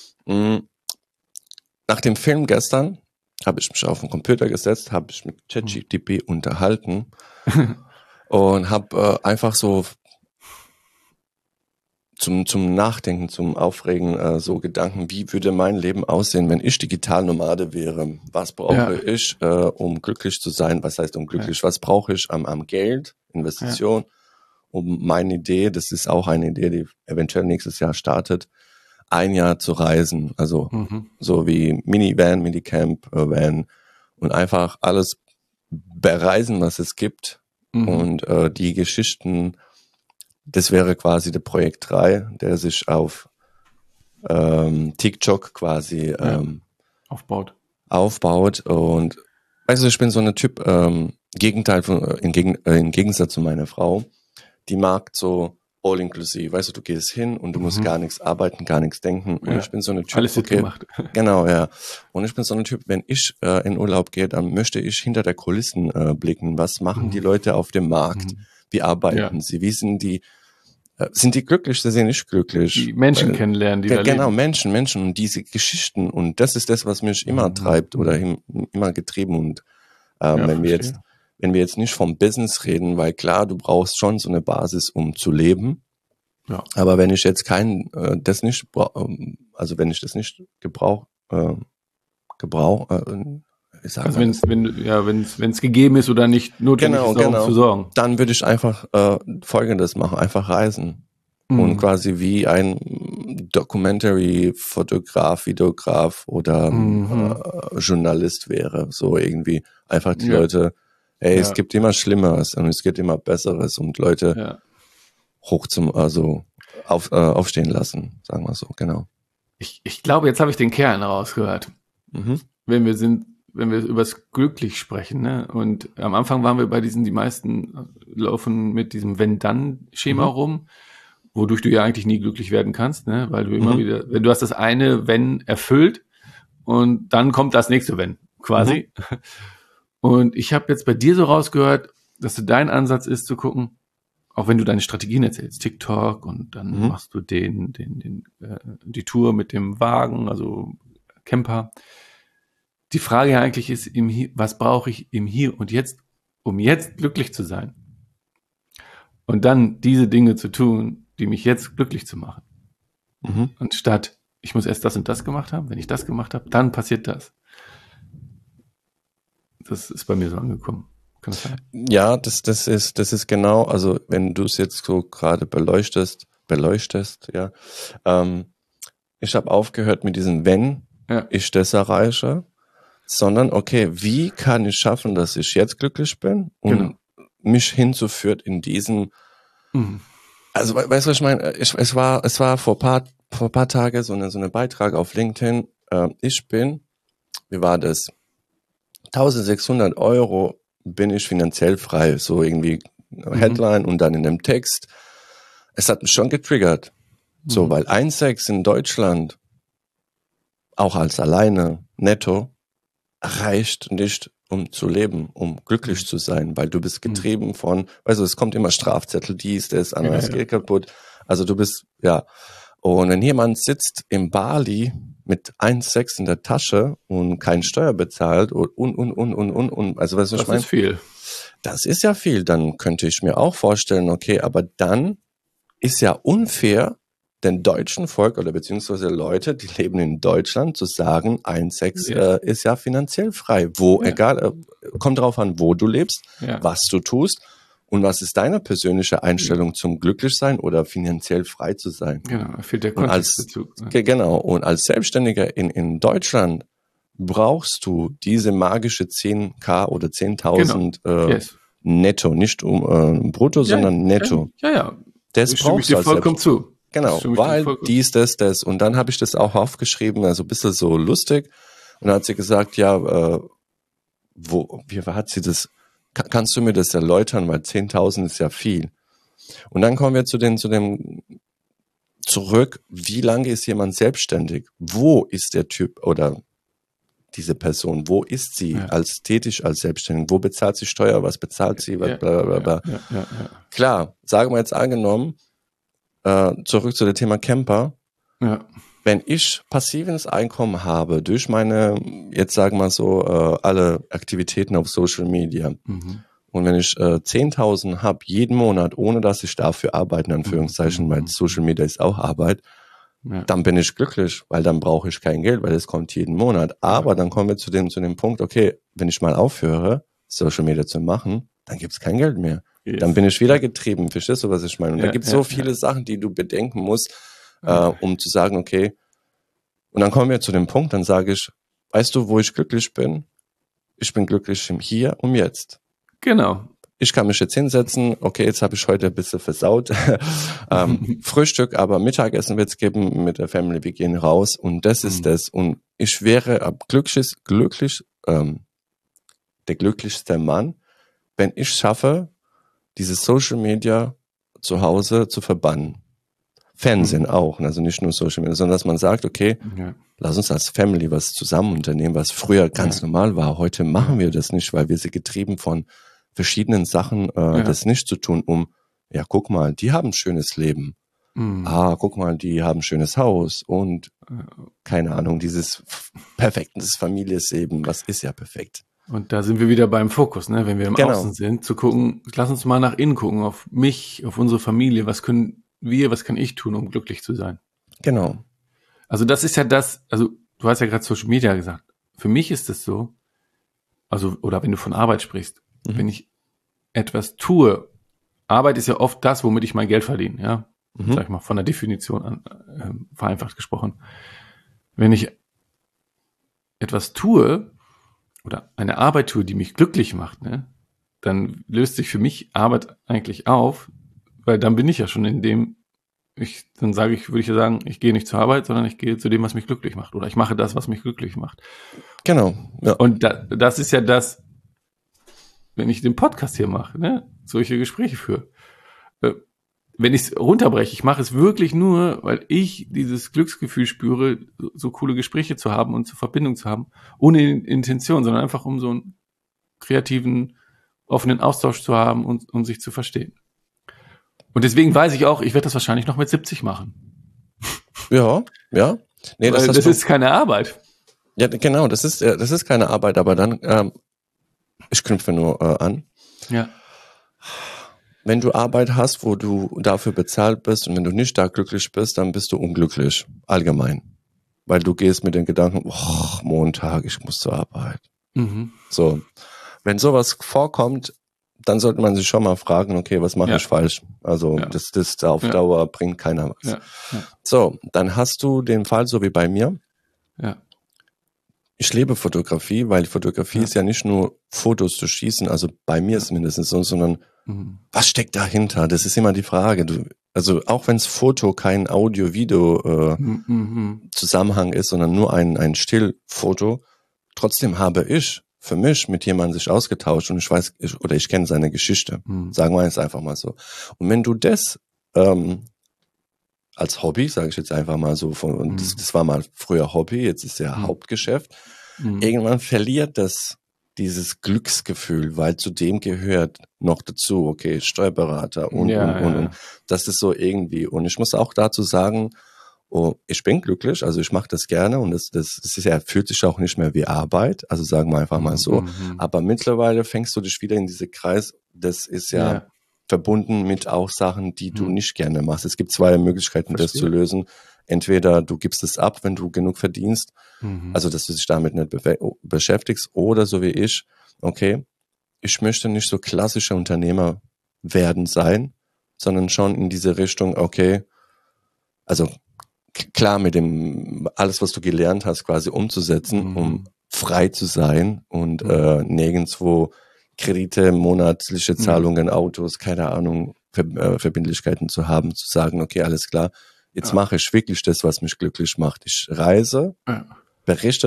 Nach dem Film gestern habe ich mich auf den Computer gesetzt, habe ich mit ChatGPT unterhalten und habe einfach so zum Nachdenken, zum Aufregen so Gedanken, wie würde mein Leben aussehen, wenn ich Digitalnomade wäre? Was brauche ich, um glücklich zu sein? Was heißt glücklich? Was brauche ich am Geld, Investition? Um meine Idee, das ist auch eine Idee, die eventuell nächstes Jahr startet, ein Jahr zu reisen. Also so wie Minivan, Minicamp, Van und einfach alles bereisen, was es gibt und die Geschichten. Das wäre quasi der Projekt 3, der sich auf TikTok quasi aufbaut. Und weißt du, ich bin so ein Typ, im Gegensatz zu meiner Frau, die mag so all-inclusive. Weißt du, du gehst hin und du musst gar nichts arbeiten, gar nichts denken. Und ich bin so ein Typ, alles wird gemacht. Genau, ja. Und ich bin so ein Typ, wenn ich in Urlaub gehe, dann möchte ich hinter der Kulissen blicken. Was machen die Leute auf dem Markt? Wie arbeiten sie? Wie sind die glücklich, sind sie nicht glücklich? Die Menschen kennenlernen, die da genau, leben. Menschen und diese Geschichten. Und das ist das, was mich immer treibt oder immer getrieben. Und wenn wir jetzt nicht vom Business reden, weil klar, du brauchst schon so eine Basis, um zu leben. Ja. Aber wenn ich jetzt wenn ich das nicht gebrauche, also wenn es gegeben ist oder nicht notwendig ist, zu sorgen. Dann würde ich einfach Folgendes machen, einfach reisen. Und quasi wie ein Documentary-Fotograf, Videograf oder Journalist wäre. So irgendwie einfach die Leute, es gibt immer Schlimmeres und es gibt immer Besseres und Leute aufstehen lassen, sagen wir so, genau. Ich glaube, jetzt habe ich den Kern rausgehört. Wenn wir übers Glücklich sprechen, ne? Und am Anfang waren wir bei die meisten laufen mit diesem Wenn-Dann-Schema rum, wodurch du ja eigentlich nie glücklich werden kannst, ne? Weil du immer wieder, du hast das eine Wenn erfüllt und dann kommt das nächste Wenn, quasi. Und ich habe jetzt bei dir so rausgehört, dass dein Ansatz ist zu gucken, auch wenn du deine Strategien erzählst, TikTok und dann machst du die Tour mit dem Wagen, also Camper. Die Frage eigentlich ist, was brauche ich im Hier und Jetzt, um jetzt glücklich zu sein? Und dann diese Dinge zu tun, die mich jetzt glücklich zu machen. Anstatt, ich muss erst das und das gemacht haben, wenn ich das gemacht habe, dann passiert das. Das ist bei mir so angekommen. Kann das sein? Ja, das ist genau, also wenn du es jetzt so gerade beleuchtest, ja. Ich habe aufgehört mit diesem wenn ich das erreiche, sondern okay, wie kann ich schaffen, dass ich jetzt glücklich bin und mich hinzuführt in diesen, also weißt du, was ich meine? Es war vor paar Tagen so eine Beitrag auf LinkedIn, wie war das? 1.600 € bin ich finanziell frei, so irgendwie Headline und dann in dem Text. Es hat mich schon getriggert, so, weil 1,6 in Deutschland, auch als alleine, netto, reicht nicht, um zu leben, um glücklich zu sein, weil du bist getrieben von, also es kommt immer Strafzettel, dies, das, anderes geht kaputt, also du bist, und wenn jemand sitzt im Bali mit 1,6 in der Tasche und kein Steuer bezahlt und, also was ich meine? Das ist viel. Das ist ja viel, dann könnte ich mir auch vorstellen, okay, aber dann ist ja unfair, den deutschen Volk oder beziehungsweise Leute, die leben in Deutschland, zu sagen, 1,6 ist ja finanziell frei. Egal, kommt drauf an, wo du lebst, was du tust. Und was ist deine persönliche Einstellung zum Glücklichsein oder finanziell frei zu sein? Genau, da fehlt der Kontextbezug. Genau, und als Selbstständiger in Deutschland brauchst du diese magische 10.000 oder 10.000 netto, nicht brutto, sondern netto. Ja. Das brauchst du dir vollkommen zu. Genau, weil dies, das. Und dann habe ich das auch aufgeschrieben, also ein bisschen so lustig. Und dann hat sie gesagt, wie hat sie das... Kannst du mir das erläutern, weil 10.000 ist ja viel. Und dann kommen wir zu dem zurück, wie lange ist jemand selbstständig? Wo ist der Typ oder diese Person? Wo ist sie als selbstständig? Wo bezahlt sie Steuer? Was bezahlt sie? Blablabla. Klar, sagen wir jetzt angenommen, zurück zu dem Thema Camper. Ja. Wenn ich passives Einkommen habe durch meine, jetzt sagen wir so, alle Aktivitäten auf Social Media und wenn ich 10.000 habe jeden Monat, ohne dass ich dafür arbeite, in Anführungszeichen, weil Social Media ist auch Arbeit, dann bin ich glücklich, weil dann brauche ich kein Geld, weil es kommt jeden Monat. Aber dann kommen wir zu dem Punkt, okay, wenn ich mal aufhöre, Social Media zu machen, dann gibt es kein Geld mehr. Dann bin ich wieder getrieben. Verstehst du, was ich meine? Und da gibt es so viele Sachen, die du bedenken musst, um zu sagen, okay, und dann kommen wir zu dem Punkt, dann sage ich, weißt du, wo ich glücklich bin? Ich bin glücklich im Hier und Jetzt. Genau. Ich kann mich jetzt hinsetzen, okay, jetzt habe ich heute ein bisschen versaut, Frühstück, aber Mittagessen wird es geben mit der Family, wir gehen raus und das ist das. Und ich wäre der glücklichste Mann, wenn ich schaffe, dieses Social Media zu Hause zu verbannen. Fernsehen auch, also nicht nur Social Media, sondern dass man sagt, okay, lass uns als Family was zusammen unternehmen, was früher ganz normal war. Heute machen wir das nicht, weil wir sind getrieben von verschiedenen Sachen, das nicht zu tun, guck mal, die haben ein schönes Leben. Guck mal, die haben ein schönes Haus und keine Ahnung, dieses perfektes Familienleben, was ist ja perfekt. Und da sind wir wieder beim Fokus, ne? Wenn wir im Außen sind, zu gucken, lass uns mal nach innen gucken, auf mich, auf unsere Familie, was kann ich tun, um glücklich zu sein? Genau. Also das ist ja das, also du hast ja gerade Social Media gesagt. Für mich ist es so, also, oder wenn du von Arbeit sprichst, wenn ich etwas tue, Arbeit ist ja oft das, womit ich mein Geld verdiene, ja? Sag ich mal, von der Definition an, vereinfacht gesprochen. Wenn ich etwas tue, oder eine Arbeit tue, die mich glücklich macht, ne, dann löst sich für mich Arbeit eigentlich auf, weil dann bin ich ja schon in dem, würde ich ja sagen, ich gehe nicht zur Arbeit, sondern ich gehe zu dem, was mich glücklich macht. Oder ich mache das, was mich glücklich macht. Genau. Ja. Und das ist ja das, wenn ich den Podcast hier mache, ne, solche Gespräche führe. Wenn ich es runterbreche, ich mache es wirklich nur, weil ich dieses Glücksgefühl spüre, so coole Gespräche zu haben und zur Verbindung zu haben, ohne Intention, sondern einfach um so einen kreativen, offenen Austausch zu haben und um sich zu verstehen. Und deswegen weiß ich auch, ich werde das wahrscheinlich noch mit 70 machen. Ja. Nee, das ist keine Arbeit. Ja, genau, das ist keine Arbeit, aber dann, ich knüpfe nur an. Ja. Wenn du Arbeit hast, wo du dafür bezahlt bist und wenn du nicht da glücklich bist, dann bist du unglücklich, allgemein. Weil du gehst mit den Gedanken, Montag, ich muss zur Arbeit. Mhm. So, wenn sowas vorkommt, dann sollte man sich schon mal fragen, okay, was mache ich falsch? Also das auf Dauer bringt keiner was. Ja. So, dann hast du den Fall, so wie bei mir. Ja. Ich lebe Fotografie, weil Fotografie ist ja nicht nur Fotos zu schießen, also bei mir ist es mindestens so, sondern was steckt dahinter? Das ist immer die Frage. Also auch wenn es Foto kein Audio-Video Zusammenhang ist, sondern nur ein Stillfoto, trotzdem habe ich für mich mit jemandem sich ausgetauscht und ich kenne seine Geschichte. Sagen wir jetzt einfach mal so. Und wenn du das als Hobby, sage ich jetzt einfach mal so, das war mal früher Hobby, jetzt ist ja Hauptgeschäft, irgendwann verliert das dieses Glücksgefühl, weil zu dem gehört noch dazu, okay, Steuerberater und. Das ist so irgendwie. Und ich muss auch dazu sagen, ich bin glücklich, also ich mache das gerne und das fühlt sich auch nicht mehr wie Arbeit, also sagen wir einfach mal so. Aber mittlerweile fängst du dich wieder in diese Kreis, das ist ja verbunden mit auch Sachen, die du nicht gerne machst. Es gibt zwei Möglichkeiten, das zu lösen. Entweder du gibst es ab, wenn du genug verdienst, also dass du dich damit nicht beschäftigst, oder so wie ich, okay, ich möchte nicht so klassischer Unternehmer sein, sondern schon in diese Richtung, okay, also klar mit dem, alles was du gelernt hast, quasi umzusetzen, um frei zu sein und nirgendwo Kredite, monatliche Zahlungen, Autos, keine Ahnung, Verbindlichkeiten zu haben, zu sagen, okay, alles klar, jetzt mache ich wirklich das, was mich glücklich macht. Ich reise, berichte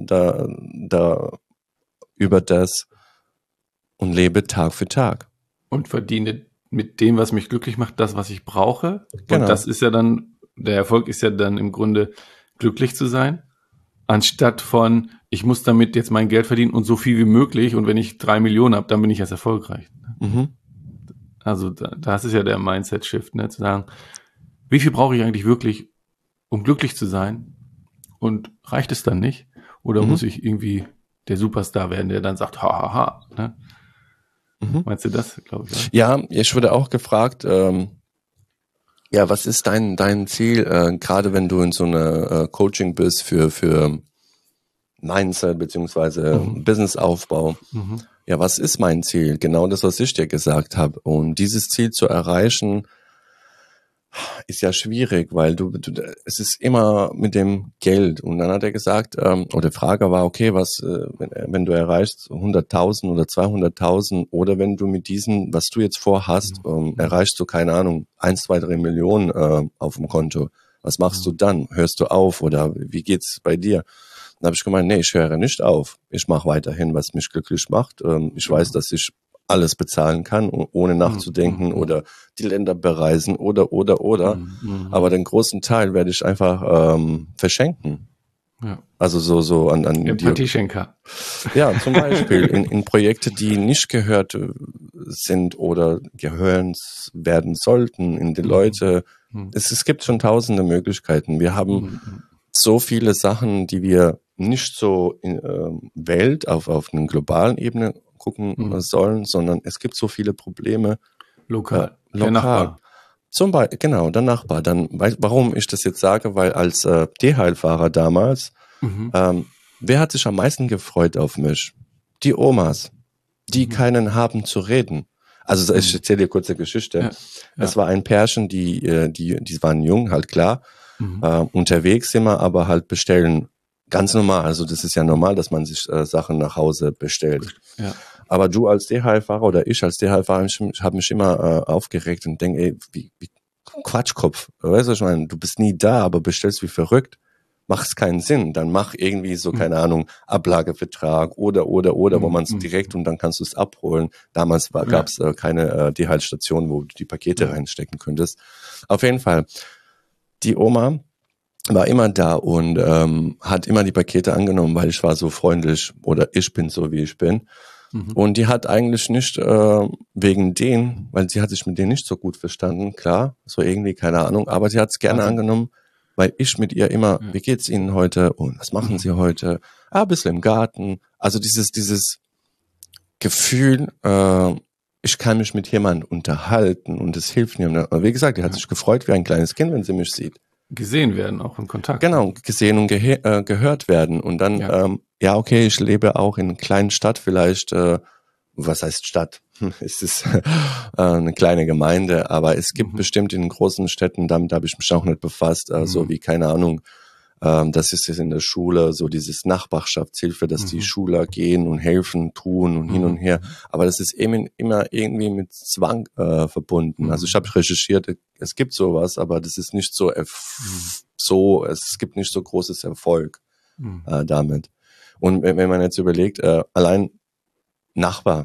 da über das und lebe Tag für Tag. Und verdiene mit dem, was mich glücklich macht, das, was ich brauche. Genau. Und das ist ja dann, der Erfolg ist ja dann im Grunde glücklich zu sein, anstatt von, ich muss damit jetzt mein Geld verdienen und so viel wie möglich und wenn ich 3 Millionen habe, dann bin ich erst erfolgreich. Also das ist ja der Mindset-Shift, ne? Zu sagen, wie viel brauche ich eigentlich wirklich, um glücklich zu sein? Und reicht es dann nicht? Oder muss ich irgendwie der Superstar werden, der dann sagt, ha, ne? Meinst du das, glaube ich? Oder? Ja, ich wurde auch gefragt, was ist dein Ziel, gerade wenn du in so einer Coaching bist für Mindset beziehungsweise Businessaufbau. Ja, was ist mein Ziel? Genau das, was ich dir gesagt habe. Und dieses Ziel zu erreichen, ist ja schwierig, weil es ist immer mit dem Geld. Und dann hat er gesagt, oder die Frage war, okay, was, wenn du erreichst 100.000 oder 200.000 oder wenn du mit diesem, was du jetzt vorhast, erreichst du, keine Ahnung, 1, 2, 3 Millionen auf dem Konto. Was machst du dann? Hörst du auf oder wie geht's bei dir? Dann habe ich gemeint, nee, ich höre nicht auf. Ich mache weiterhin, was mich glücklich macht. Ich weiß, dass ich alles bezahlen kann, ohne nachzudenken oder die Länder bereisen oder. Aber den großen Teil werde ich einfach verschenken. Ja. Also so an Empathieschenker. Ja, zum Beispiel in Projekte, die nicht gehört sind oder gehören werden sollten, in die Leute. Es gibt schon tausende Möglichkeiten. Wir haben so viele Sachen, die wir nicht so in Welt auf einer globalen Ebene gucken sollen, sondern es gibt so viele Probleme lokal. Der Nachbar. Zum Beispiel, genau, der Nachbar. Dann, warum ich das jetzt sage, weil als DHL-Fahrer damals, wer hat sich am meisten gefreut auf mich? Die Omas, die keinen haben zu reden. Also ich erzähle dir kurz eine Geschichte. Ja. Es war ein Pärchen, die waren jung, halt klar, unterwegs immer, aber halt bestellen ganz normal. Also das ist ja normal, dass man sich Sachen nach Hause bestellt. Ja. Aber du als DHL-Fahrer oder ich als DHL-Fahrer, ich habe mich immer aufgeregt und denke, ey, wie Quatschkopf. Weißt du, ich meine, du bist nie da, aber bestellst wie verrückt. Macht keinen Sinn. Dann mach irgendwie so, keine Ahnung, Ablagevertrag oder, wo man es direkt und dann kannst du es abholen. Damals gab's keine DHL-Station, wo du die Pakete reinstecken könntest. Auf jeden Fall, die Oma war immer da und hat immer die Pakete angenommen, weil ich war so freundlich oder ich bin so, wie ich bin. Und die hat eigentlich nicht wegen denen, weil sie hat sich mit denen nicht so gut verstanden, klar, so irgendwie, keine Ahnung, aber sie hat es gerne angenommen, weil ich mit ihr immer, wie geht's Ihnen heute und was machen Sie heute? Ein bisschen im Garten. Also dieses Gefühl, ich kann mich mit jemandem unterhalten und es hilft mir. Wie gesagt, die hat sich gefreut wie ein kleines Kind, wenn sie mich sieht. Gesehen werden, auch im Kontakt. Genau, gesehen und gehört werden. Und dann, okay, ich lebe auch in einer kleinen Stadt vielleicht, was heißt Stadt? Es ist eine kleine Gemeinde, aber es gibt bestimmt in großen Städten, damit habe ich mich auch nicht befasst, so wie, keine Ahnung, das ist jetzt in der Schule, so dieses Nachbarschaftshilfe, dass die Schüler gehen und helfen, tun und hin und her. Aber das ist eben immer irgendwie mit Zwang verbunden. Also ich habe recherchiert, es gibt sowas, aber das ist nicht so, es gibt nicht so großes Erfolg damit. Und wenn man jetzt überlegt, allein Nachbar,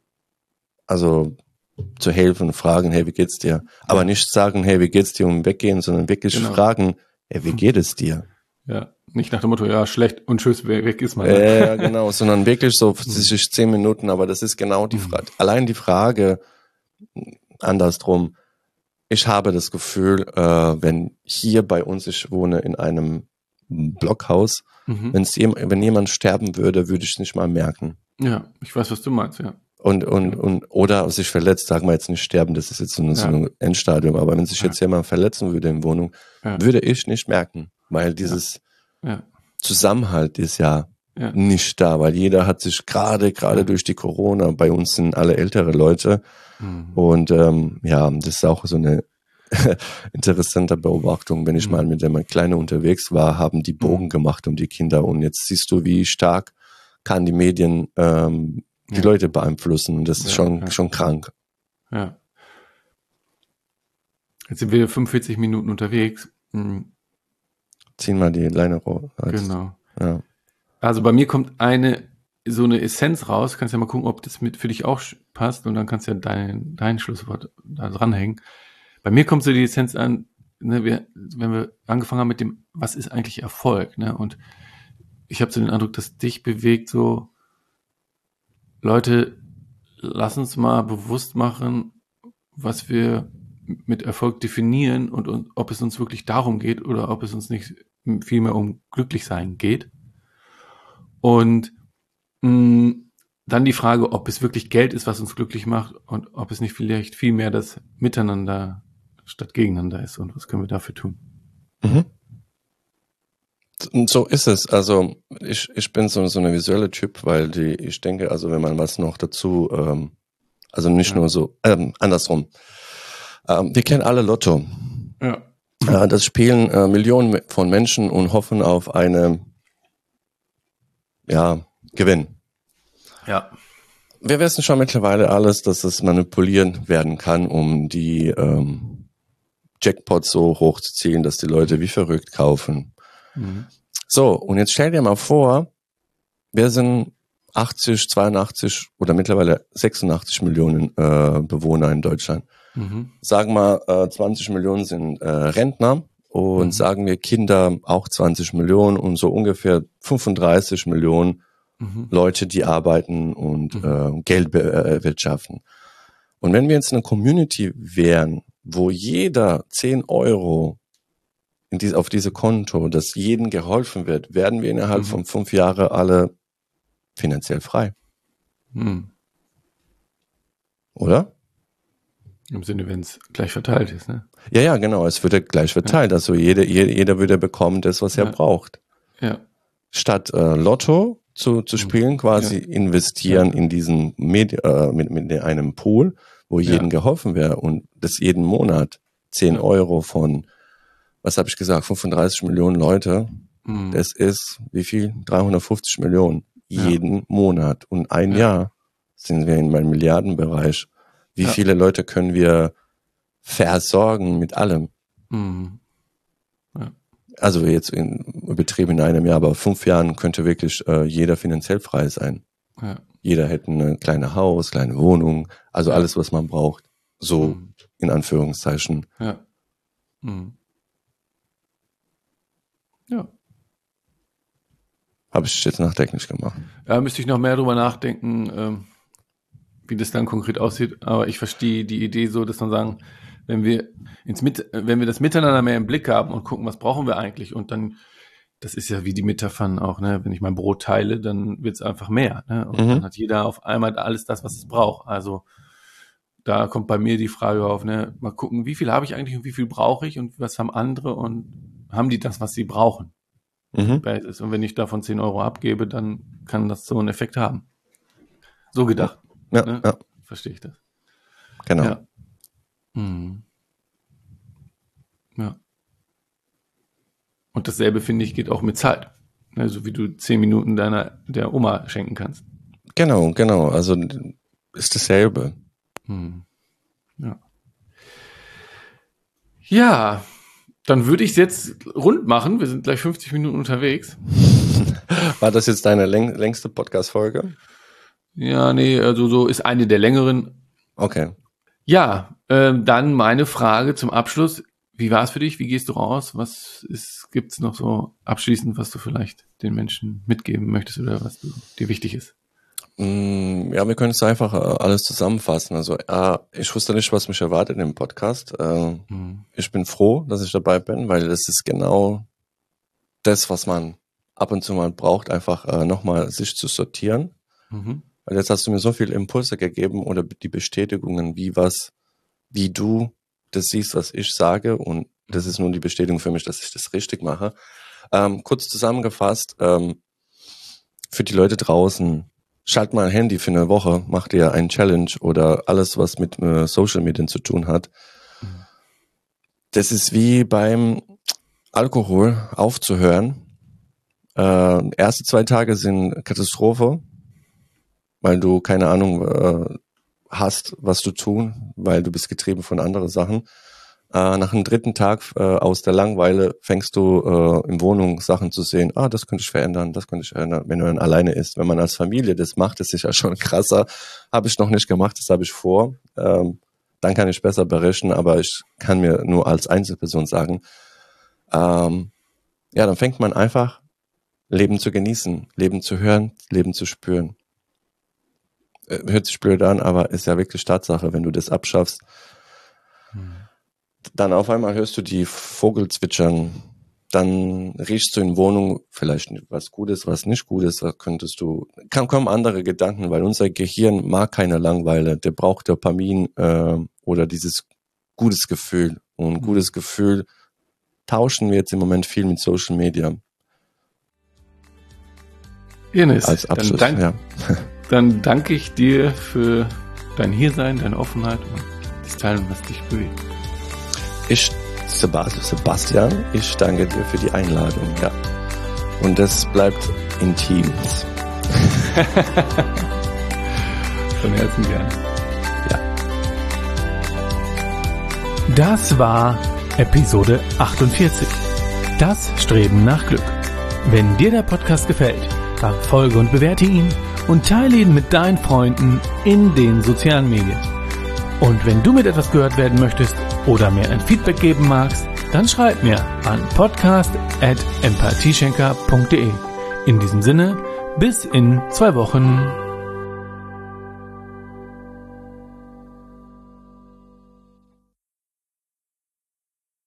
also zu helfen, fragen, hey, wie geht's dir? Aber nicht sagen, hey, wie geht's dir und weggehen, sondern wirklich fragen, hey, wie geht es dir? Ja, nicht nach dem Motto, ja, schlecht und tschüss, weg ist man. Ja, genau, sondern wirklich so 10 Minuten, aber das ist genau die Frage. Allein die Frage, andersrum, ich habe das Gefühl, wenn hier bei uns, ich wohne in einem Blockhaus, wenn jemand sterben würde, würde ich es nicht mal merken. Ja, ich weiß, was du meinst, ja. Und oder sich verletzt, sagen wir jetzt nicht sterben, das ist jetzt so ein Endstadium, aber wenn sich jetzt jemand verletzen würde in Wohnung, würde ich nicht merken, weil dieses Zusammenhalt ist ja nicht da, weil jeder hat sich gerade durch die Corona, bei uns sind alle ältere Leute und das ist auch so eine interessante Beobachtung, wenn ich mal mit der Kleine unterwegs war, haben die Bogen gemacht um die Kinder und jetzt siehst du, wie stark kann die Medien die Leute beeinflussen und das ist schon krank. Ja. Jetzt sind wir 45 Minuten unterwegs. Ziehen mal die Leine raus. Genau. Ja. Also bei mir kommt so eine Essenz raus. Kannst ja mal gucken, ob das für dich auch passt und dann kannst du ja dein Schlusswort da dranhängen. Bei mir kommt so die Essenz an, ne, wenn wir angefangen haben mit dem, was ist eigentlich Erfolg, ne? Und ich habe so den Eindruck, dass dich bewegt so, Leute, lass uns mal bewusst machen, was wir mit Erfolg definieren und ob es uns wirklich darum geht oder ob es uns nicht vielmehr um Glücklichsein geht. Und dann die Frage, ob es wirklich Geld ist, was uns glücklich macht und ob es nicht vielleicht viel mehr das Miteinander statt Gegeneinander ist und was können wir dafür tun. Und so ist es. Also ich bin so eine visuelle Typ, weil ich denke, also wenn man was noch dazu, also nicht nur so, andersrum. Wir kennen alle Lotto. Ja. Das spielen Millionen von Menschen und hoffen auf eine, Gewinn. Ja. Wir wissen schon mittlerweile alles, dass es manipuliert werden kann, um die Jackpots so hoch zu zielen, dass die Leute wie verrückt kaufen. So, und jetzt stell dir mal vor, wir sind 80, 82 oder mittlerweile 86 Millionen Bewohner in Deutschland. Sagen wir, 20 Millionen sind Rentner und sagen wir Kinder auch 20 Millionen und so ungefähr 35 Millionen Leute, die arbeiten und Geld erwirtschaften. Und wenn wir jetzt eine Community wären, wo jeder 10 Euro auf diese Konto, dass jedem geholfen wird, werden wir innerhalb von 5 Jahren alle finanziell frei. Oder? Im Sinne, wenn es gleich verteilt ist, ne? Ja, genau, es wird gleich verteilt. Also jeder würde bekommen das, was er braucht. Ja. Statt Lotto zu spielen, quasi investieren in diesen mit einem Pool, wo jedem geholfen wäre und das jeden Monat 10 Euro von, was habe ich gesagt, 35 Millionen Leute, das ist, wie viel? 350 Millionen jeden Monat. Und ein Jahr sind wir in meinem Milliardenbereich. Wie viele Leute können wir versorgen mit allem? Ja. Also jetzt übertrieben in einem Jahr, aber 5 Jahren könnte wirklich jeder finanziell frei sein. Ja. Jeder hätte ein kleines Haus, kleine Wohnung, also alles, was man braucht. So in Anführungszeichen. Ja. Ja. Habe ich jetzt nachdenklich gemacht. Ja, müsste ich noch mehr drüber nachdenken, wie das dann konkret aussieht. Aber ich verstehe die Idee so, dass man sagen, wenn wir das Miteinander mehr im Blick haben und gucken, was brauchen wir eigentlich, und dann, das ist ja wie die Metaphern auch, ne? Wenn ich mein Brot teile, dann wird es einfach mehr, ne? Und dann hat jeder auf einmal alles das, was es braucht. Also da kommt bei mir die Frage auf, ne? Mal gucken, wie viel habe ich eigentlich und wie viel brauche ich und was haben andere und haben die das, was sie brauchen? Und wenn ich davon 10 Euro abgebe, dann kann das so einen Effekt haben. So gedacht. Ja, ne? ja. Verstehe ich das. Genau. Ja. Ja. Und dasselbe, finde ich, geht auch mit Zeit. Also wie du 10 Minuten der Oma schenken kannst. Genau. Also ist dasselbe. Ja, dann würde ich es jetzt rund machen. Wir sind gleich 50 Minuten unterwegs. War das jetzt deine längste Podcast-Folge? Ja, nee, also so ist eine der längeren. Okay. Ja, dann meine Frage zum Abschluss. Wie war es für dich? Wie gehst du raus? Gibt's noch so abschließend, was du vielleicht den Menschen mitgeben möchtest oder was dir wichtig ist? Ja, wir können es einfach alles zusammenfassen. Also ich wusste nicht, was mich erwartet im Podcast. Ich bin froh, dass ich dabei bin, weil das ist genau das, was man ab und zu mal braucht, einfach nochmal sich zu sortieren. Weil jetzt hast du mir so viele Impulse gegeben oder die Bestätigungen, wie du das siehst, was ich sage, und das ist nun die Bestätigung für mich, dass ich das richtig mache. Kurz zusammengefasst, für die Leute draußen, schalt mal ein Handy für eine Woche, mach dir einen Challenge oder alles, was mit Social Medien zu tun hat. Das ist wie beim Alkohol aufzuhören. Erste 2 Tage sind Katastrophe, weil du keine Ahnung hast, was du tun, weil du bist getrieben von anderen Sachen. Nach dem 3. Tag aus der Langeweile fängst du in Wohnung Sachen zu sehen. Das könnte ich verändern, das könnte ich verändern, wenn du dann alleine ist. Wenn man als Familie das macht, ist es ja schon krasser. Habe ich noch nicht gemacht, das habe ich vor. Dann kann ich besser berichten, aber ich kann mir nur als Einzelperson sagen, dann fängt man einfach Leben zu genießen, Leben zu hören, Leben zu spüren. Hört sich blöd an, aber ist ja wirklich Tatsache, wenn du das abschaffst. Dann auf einmal hörst du die Vogel zwitschern, dann riechst du in Wohnung vielleicht was Gutes, was nicht Gutes, da kommen andere Gedanken, weil unser Gehirn mag keine Langeweile, der braucht Dopamin oder dieses gutes Gefühl. Und gutes Gefühl tauschen wir jetzt im Moment viel mit Social Media. Ines, als Abschluss, dann danke ich dir für dein Hiersein, deine Offenheit und das Teilen, was dich bewegt. Sebastian, ich danke dir für die Einladung, ja. Und das bleibt intim. Von Herzen gerne. Ja. Das war Episode 48. Das Streben nach Glück. Wenn dir der Podcast gefällt, dann folge und bewerte ihn und teile ihn mit deinen Freunden in den sozialen Medien. Und wenn du mit etwas gehört werden möchtest oder mir ein Feedback geben magst, dann schreib mir an podcast@empathieschenker.de. In diesem Sinne, bis in 2 Wochen.